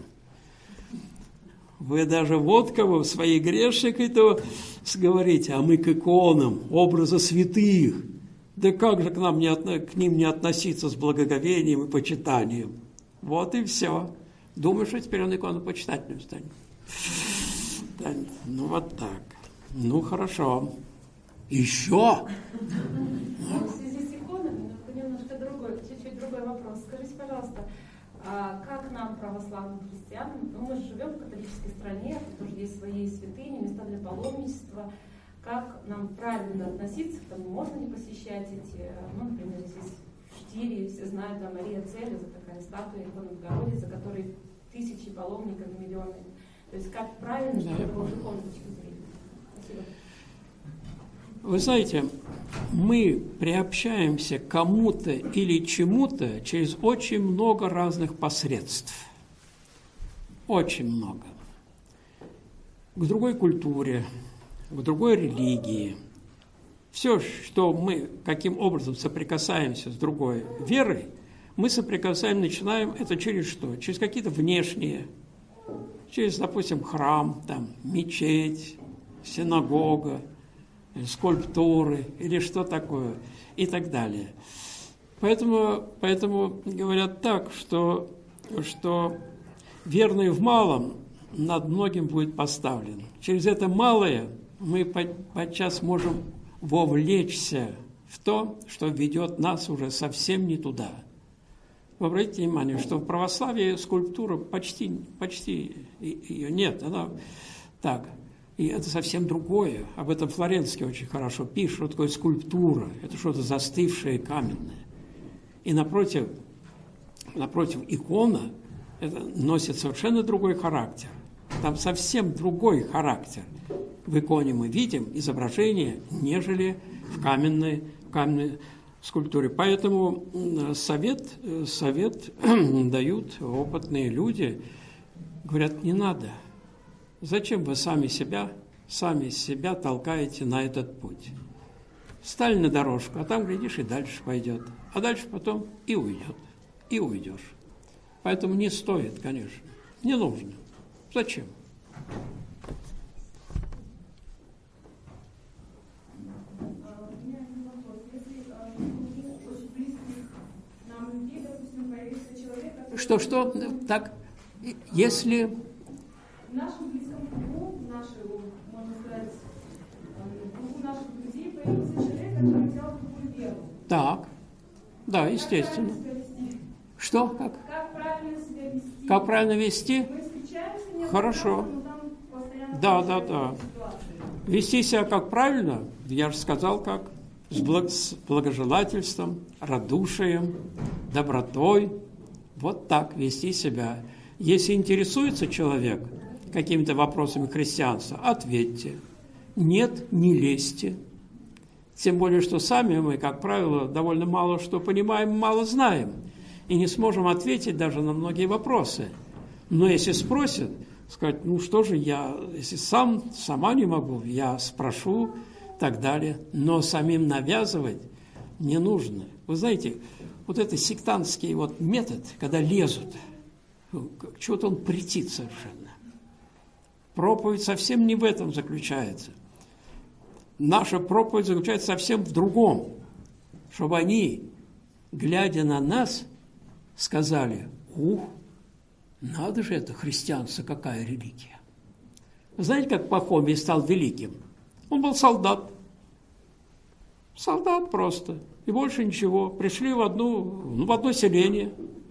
Вы даже вот кого в своей грешникой-то говорите, а мы к иконам, образа святых. Да как же к, нам не, к ним не относиться с благоговением и почитанием? Вот и все. Думаю, что теперь он икону почитательным станет. станет. Ну, вот так. Ну, хорошо. Еще? В связи с иконами, немножко другой, чуть-чуть другой вопрос. Скажите, пожалуйста, как нам, православным христианам, ну, мы же живем в католической стране, тут тоже есть свои святыни, места для паломничества, как нам правильно относиться к тому, можно ли посещать эти, ну, например, здесь в Штире, все знают, да, Мария Целеза, такая статуя иконы Богородицы, за которой тысячи паломников, миллионы. То есть как правильно, с духовной точки зрения? Спасибо. Вы знаете, мы приобщаемся к кому-то или чему-то через очень много разных посредств. Очень много. К другой культуре, к другой религии. Все, что мы каким образом соприкасаемся с другой верой, мы соприкасаем, начинаем это через что? Через какие-то внешние, через, допустим, храм, там, мечеть, синагога, скульптуры или что такое и так далее. Поэтому, поэтому говорят так, что, что верный в малом над многим будет поставлен. Через это малое мы подчас можем вовлечься в то, что ведет нас уже совсем не туда. Вы обратите внимание, что в православии скульптура почти, почти ее нет. Она так. И это совсем другое. Об этом Флоренский очень хорошо пишет, что такое скульптура. Это что-то застывшее, каменное. И напротив, напротив икона это носит совершенно другой характер. Там совсем другой характер. В иконе мы видим изображение, нежели в каменной, каменной скульптуре. Поэтому совет, совет дают опытные люди. Говорят, не надо. Зачем вы сами себя, сами себя толкаете на этот путь? Встали на дорожку, а там, глядишь, и дальше пойдет. А дальше потом и уйдет, и уйдешь. Поэтому не стоит, конечно. Не нужно. Зачем? Что-что? Так, если... В нашем близком кругу, в нашей, можно сказать, в кругу наших друзей появился человек, который взял другую веру. Так, да, естественно. Как правильно себя вести? Что? Как? Как правильно себя вести? Как правильно вести? Мы встречаемся, не Хорошо. раз, но там постоянно Да, да, да. ситуации. Вести себя как правильно, я же сказал как, с, благ, с благожелательством, радушием, добротой. Вот так вести себя. Если интересуется человек какими-то вопросами христианства, ответьте. Нет, не лезьте. Тем более, что сами мы, как правило, довольно мало что понимаем, мало знаем. И не сможем ответить даже на многие вопросы. Но если спросят, сказать, ну что же я, если сам, сама не могу, я спрошу, и так далее. Но самим навязывать не нужно. Вы знаете, вот это сектантский вот метод, когда лезут, чего-то он претит совершенно. Проповедь совсем не в этом заключается. Наша проповедь заключается совсем в другом. Чтобы они, глядя на нас, сказали, ух, надо же это, христианство, какая религия. Знаете, как Пахомий стал великим? Он был солдат. Солдат просто. И больше ничего. Пришли в, одну, ну, в одно селение.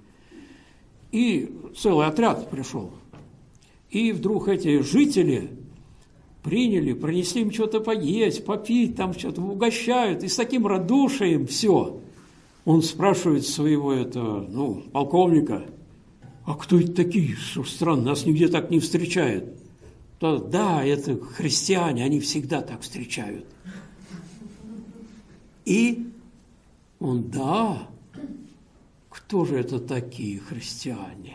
И целый отряд пришел. И вдруг эти жители приняли, принесли им что-то поесть, попить, там что-то угощают. И с таким радушием все. Он спрашивает своего этого, ну, полковника, а кто это такие? Что странно, нас нигде так не встречают. То, да, это христиане, они всегда так встречают. И он, да, кто же это такие христиане?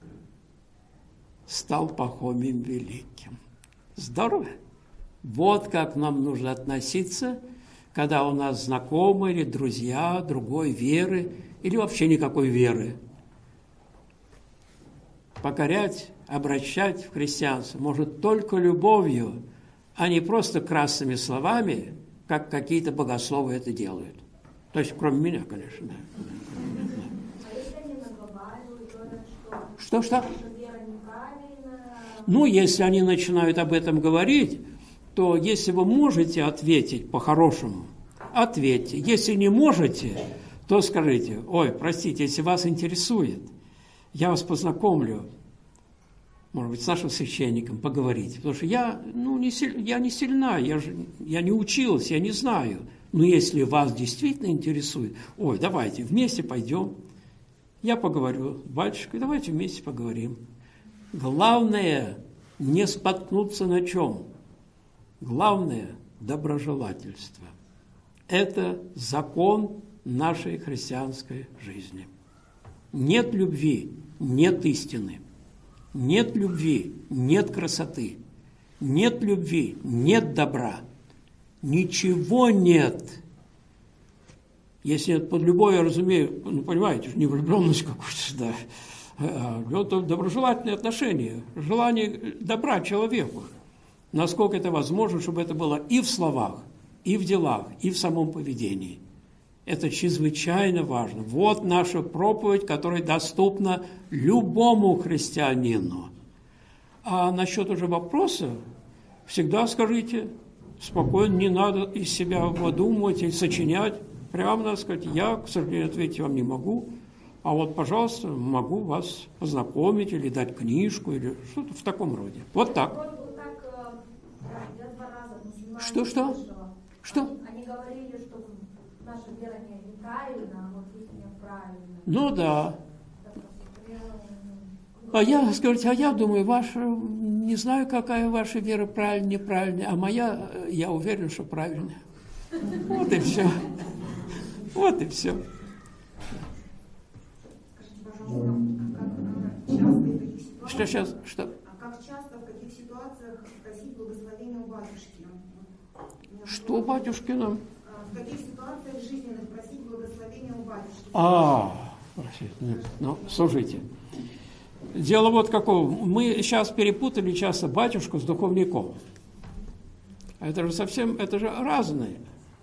Стал Пахомием великим. Здорово. Вот как нам нужно относиться, когда у нас знакомые или друзья другой веры, или вообще никакой веры. Покорять, обращать в христианство может только любовью, а не просто красными словами, как какие-то богословы это делают. То есть, кроме меня, конечно. Да. А если они наговаривают, говорят, что Что-что? наша вера неправильная? Ну, если они начинают об этом говорить, то если вы можете ответить по-хорошему, ответьте. Если не можете, то скажите, ой, простите, если вас интересует, я вас познакомлю, может быть, с нашим священником поговорить. Потому что я, ну, не, я не сильна, я, же, я не училась, я не знаю. Но если вас действительно интересует, ой, давайте вместе пойдем, я поговорю с батюшкой, давайте вместе поговорим. Главное не споткнуться на чем. Главное – доброжелательство. Это закон нашей христианской жизни. Нет любви – нет истины. Нет любви – нет красоты. Нет любви – нет добра. Ничего нет. Если под любое, я разумею, ну, понимаете, не влюбленность какую-то, да. Это доброжелательные отношения, желание добра человеку. Насколько это возможно, чтобы это было и в словах, и в делах, и в самом поведении. Это чрезвычайно важно. Вот наша проповедь, которая доступна любому христианину. А насчет уже вопроса, всегда скажите, спокойно, не надо из себя выдумывать или сочинять. Прямо надо сказать, я, к сожалению, ответить вам не могу. А вот, пожалуйста, могу вас познакомить или дать книжку, или что-то в таком роде. Вот так. Вот как я два раза мусульман Что, что? слышала. Что? Они, они говорили, что наша вера неправильна, а вот их неправильно. Ну да. А я, скажите, а я думаю, ваша, не знаю, какая ваша вера правильная, неправильная, а моя, я уверен, что правильная. Вот и все. Вот и все. Что сейчас? Что? А как часто, в каких ситуациях просить благословения у батюшки? Что батюшкина? В каких ситуациях жизненных просить благословения у батюшки? А, ну, слушайте. Дело вот какого. Мы сейчас перепутали часто батюшку с духовником. Это же совсем, это же разные.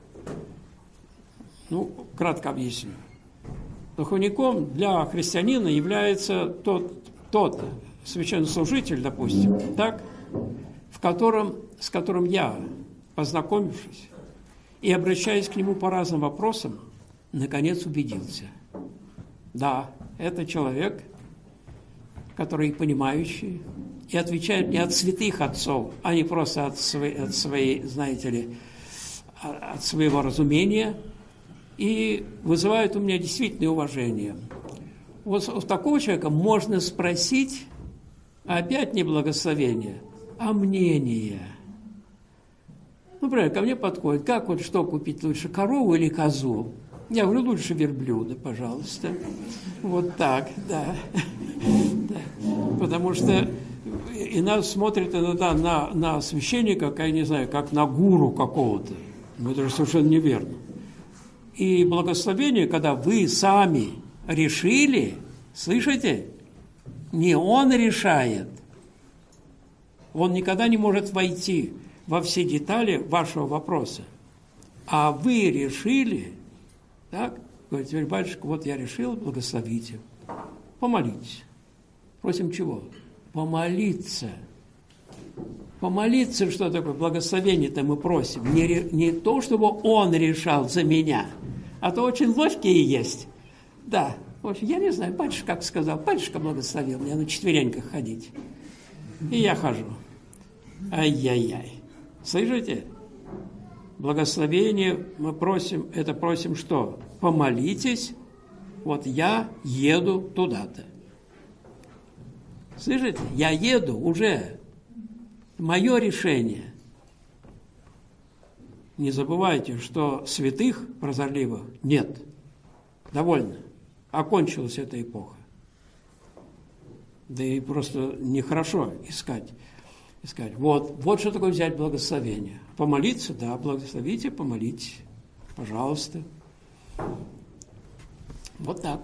Ну, кратко объясню. Духовником для христианина является тот, тот священнослужитель, допустим, так, в котором, с которым я, познакомившись и обращаясь к нему по разным вопросам, наконец убедился. Да, это человек, который понимающий, и отвечают не от святых отцов, а не просто от своей, от своей, знаете ли, от своего разумения, и вызывают у меня действительно уважение. Вот у такого человека можно спросить, опять не благословение, а мнение. Например, ко мне подходит, как вот что купить лучше, корову или козу? Я говорю, лучше верблюда, пожалуйста. Вот так, да. да. Потому что и нас смотрят иногда на, на священника, как, я не знаю, как на гуру какого-то. Но это же совершенно неверно. И благословение, когда вы сами решили, слышите, не он решает. Он никогда не может войти во все детали вашего вопроса. А вы решили, так, говорите, теперь, батюшка, вот я решил, благословите. Помолитесь. Просим чего? Помолиться. Помолиться, что такое? Благословение-то мы просим. Не, не то, чтобы он решал за меня, а то очень ловкие есть. Да, в общем, я не знаю, батюшка как сказал, батюшка благословил меня на четвереньках ходить. И я хожу. Ай-яй-яй. Слышите? Благословение мы просим, это просим что? Помолитесь, вот я еду туда-то. Слышите? Я еду уже. Мое решение. Не забывайте, что святых прозорливых нет. Довольно. Окончилась эта эпоха. Да и просто нехорошо искать. искать. Вот, вот что такое взять благословение. Помолиться, да, благословите, помолитесь. Пожалуйста. Вот так.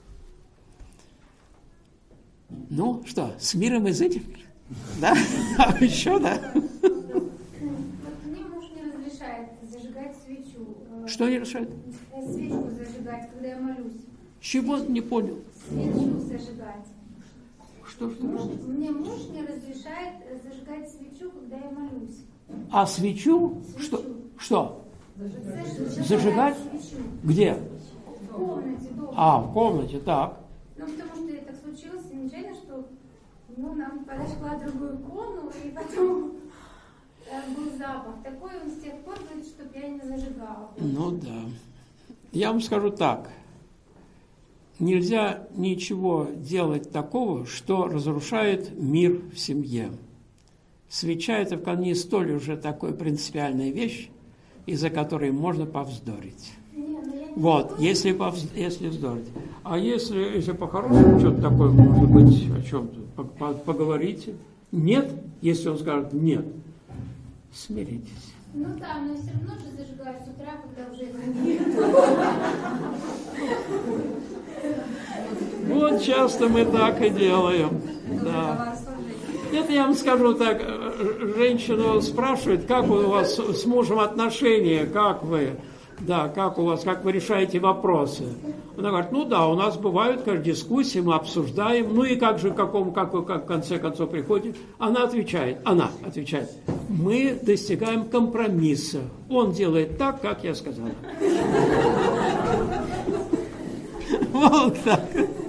Ну, что, с миром и с этим? Да? А еще, да? Мне муж не разрешает зажигать свечу. Что не разрешает? Свечку зажигать, когда я молюсь. Чего? Не понял. Свечу зажигать. Что, что? Муж, мне муж не разрешает зажигать свечу, когда я молюсь. А свечу? Свечу. Что? Что? Зажигать? Зажигать? Свечу. Где? В комнате дома. А, в комнате, так. Ну, потому что так случилось нечаянно, что ну, нам подошла другую икону, и потом э, был запах такой, он с тех пор говорит, чтобы я не зажигала. Ну да. Я вам скажу так. Нельзя ничего делать такого, что разрушает мир в семье. Свеча – это не столь уже такая принципиальная вещь, из-за которой можно повздорить. Вот, если, повз... если вздорить. А если, если по-хорошему что-то такое может быть, о чем-то, поговорите. Нет, если он скажет нет, смиритесь. Ну да, но все равно же зажигаю с утра, когда уже нет. Вот часто мы так и делаем. Да. Это я вам скажу так, женщину спрашивают, как у вас с мужем отношения, как вы, да, как у вас, как вы решаете вопросы. Она говорит, ну да, у нас бывают, как дискуссии, мы обсуждаем, ну и как же, какому, как вы, как в конце концов приходите. Она отвечает, она отвечает, мы достигаем компромисса. Он делает так, как я сказала. Вот так.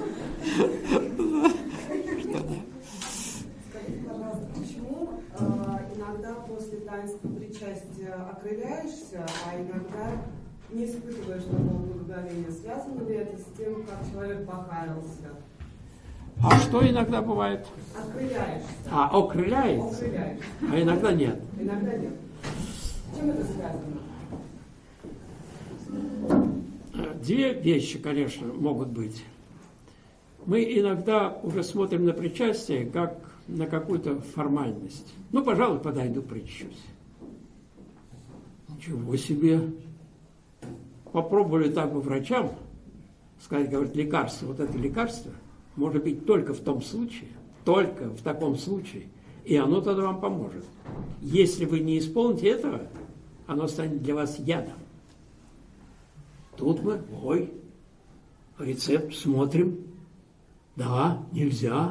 Таинство причастия окрыляешься, а иногда не испытываешь такого благодарения. Связано ли это с тем, как человек покаялся? А что иногда бывает? Окрыляешься. А, окрыляется? Окрыляешься. А иногда нет? Иногда нет. С чем это связано? Две вещи, конечно, могут быть. Мы иногда уже смотрим на причастие как на какую-то формальность. Ну, пожалуй, подойду, причащусь. Ничего себе. Попробовали так бы врачам сказать, говорят, лекарство, вот это лекарство может быть только в том случае, только в таком случае, и оно тогда вам поможет. Если вы не исполните этого, оно станет для вас ядом. Тут мы, ой, рецепт смотрим, да, нельзя.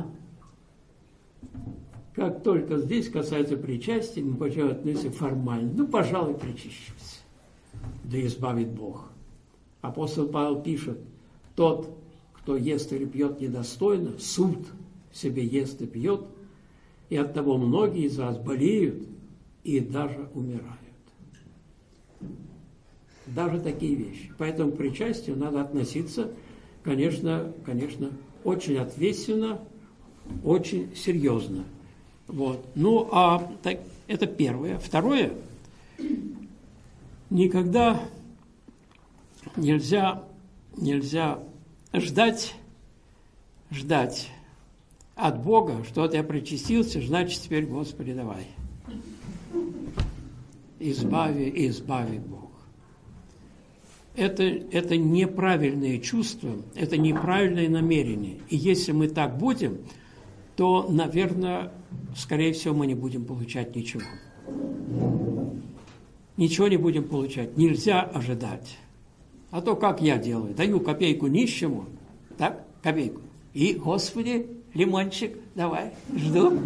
Как только здесь касается причастия, мы почему относимся формально. Ну, пожалуй, причащусь. Да избавит Бог. Апостол Павел пишет, тот, кто ест или пьет недостойно, суд себе ест и пьет, И оттого многие из вас болеют и даже умирают. Даже такие вещи. Поэтому к причастию надо относиться, конечно, конечно, очень ответственно, очень серьезно. Вот. Ну, а так, это первое. Второе, никогда нельзя, нельзя ждать, ждать от Бога, что вот я причастился, значит, теперь, Господи, давай. Избави, избави Бог. Это, это неправильные чувства, это неправильные намерения. И если мы так будем, то, наверное, скорее всего, мы не будем получать ничего. Ничего не будем получать. Нельзя ожидать. А то, как я делаю, даю копейку нищему, так, копейку, и, Господи, лимончик, давай, жду.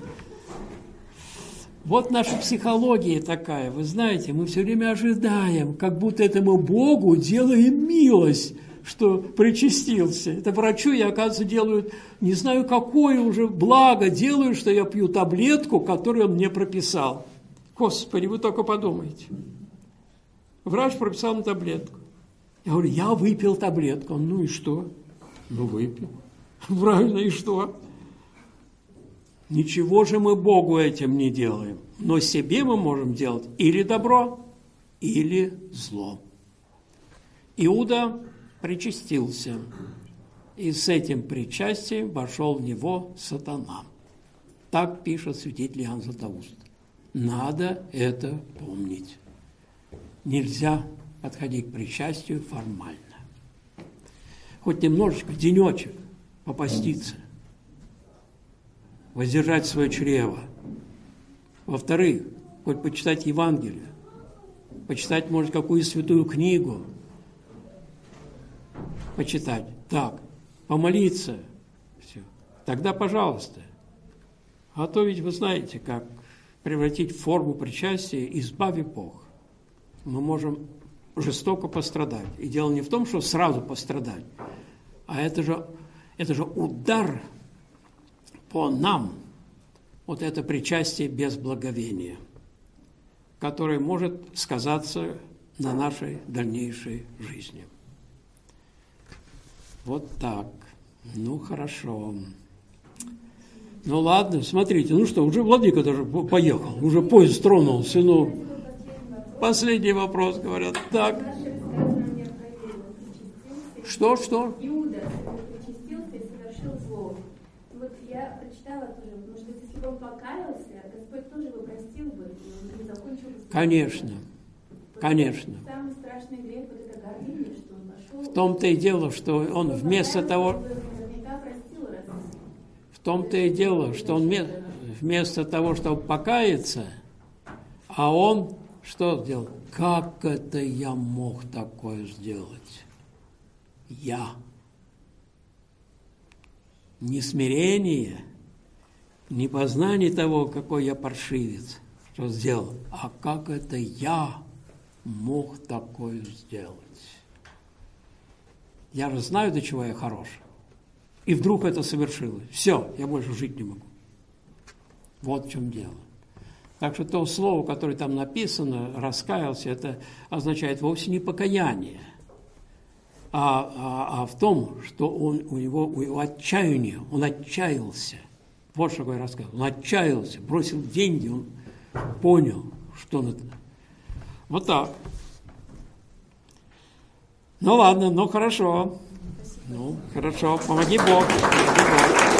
Вот наша психология такая, вы знаете, мы все время ожидаем, как будто этому Богу делаем милость, что причастился. Это врачу, я, оказывается, делаю, не знаю, какое уже благо делаю, что я пью таблетку, которую он мне прописал. Господи, вы только подумайте. Врач прописал мне таблетку. Я говорю, я выпил таблетку. Он, ну и что? Ну, выпил. Правильно, и что? Ничего же мы Богу этим не делаем. Но себе мы можем делать или добро, или зло. Иуда причастился, и с этим причастием вошел в него сатана. Так пишет святитель Иоанн Златоуст. Надо это помнить. Нельзя подходить к причастию формально. Хоть немножечко, денечек, попаститься, воздержать свое чрево. Во-вторых, хоть почитать Евангелие, почитать, может, какую святую книгу, почитать. Так, помолиться, все. Тогда, пожалуйста. А то ведь вы знаете, как превратить в форму причастия, избави Бог. Мы можем жестоко пострадать. И дело не в том, что сразу пострадать, а это же, это же удар по нам, вот это причастие без благовения, которое может сказаться на нашей дальнейшей жизни. Вот так. Ну, хорошо. Ну, ладно, смотрите, ну что, уже владыка даже поехал, уже поезд тронулся, ну, последний вопрос, говорят, так. Что, что? Иуда причастился и совершил зло. Вот я прочитала тоже, может быть, если бы он покаялся, Господь тоже его простил бы и не закончил бы. Конечно, конечно. Самый страшный грех вот это гордыня, что он нашел. В том-то и дело, что он вместо того... В том-то и дело, что он вместо того, чтобы покаяться, а он что сделал? Как это я мог такое сделать? Я. Не смирение, не познание того, какой я паршивец, что сделал, а как это я мог такое сделать? Я же знаю, до чего я хорош. И вдруг это совершилось. Все, я больше жить не могу. Вот в чем дело. Так что то слово, которое там написано, раскаялся, это означает вовсе не покаяние, а, а, а в том, что он, у него у него отчаяние, он отчаялся. Вот что такое раскаялся. Он отчаялся, бросил деньги, он понял, что надо. Вот так. Ну ладно, ну хорошо. Ну, хорошо, помоги Бог. Помоги Бог.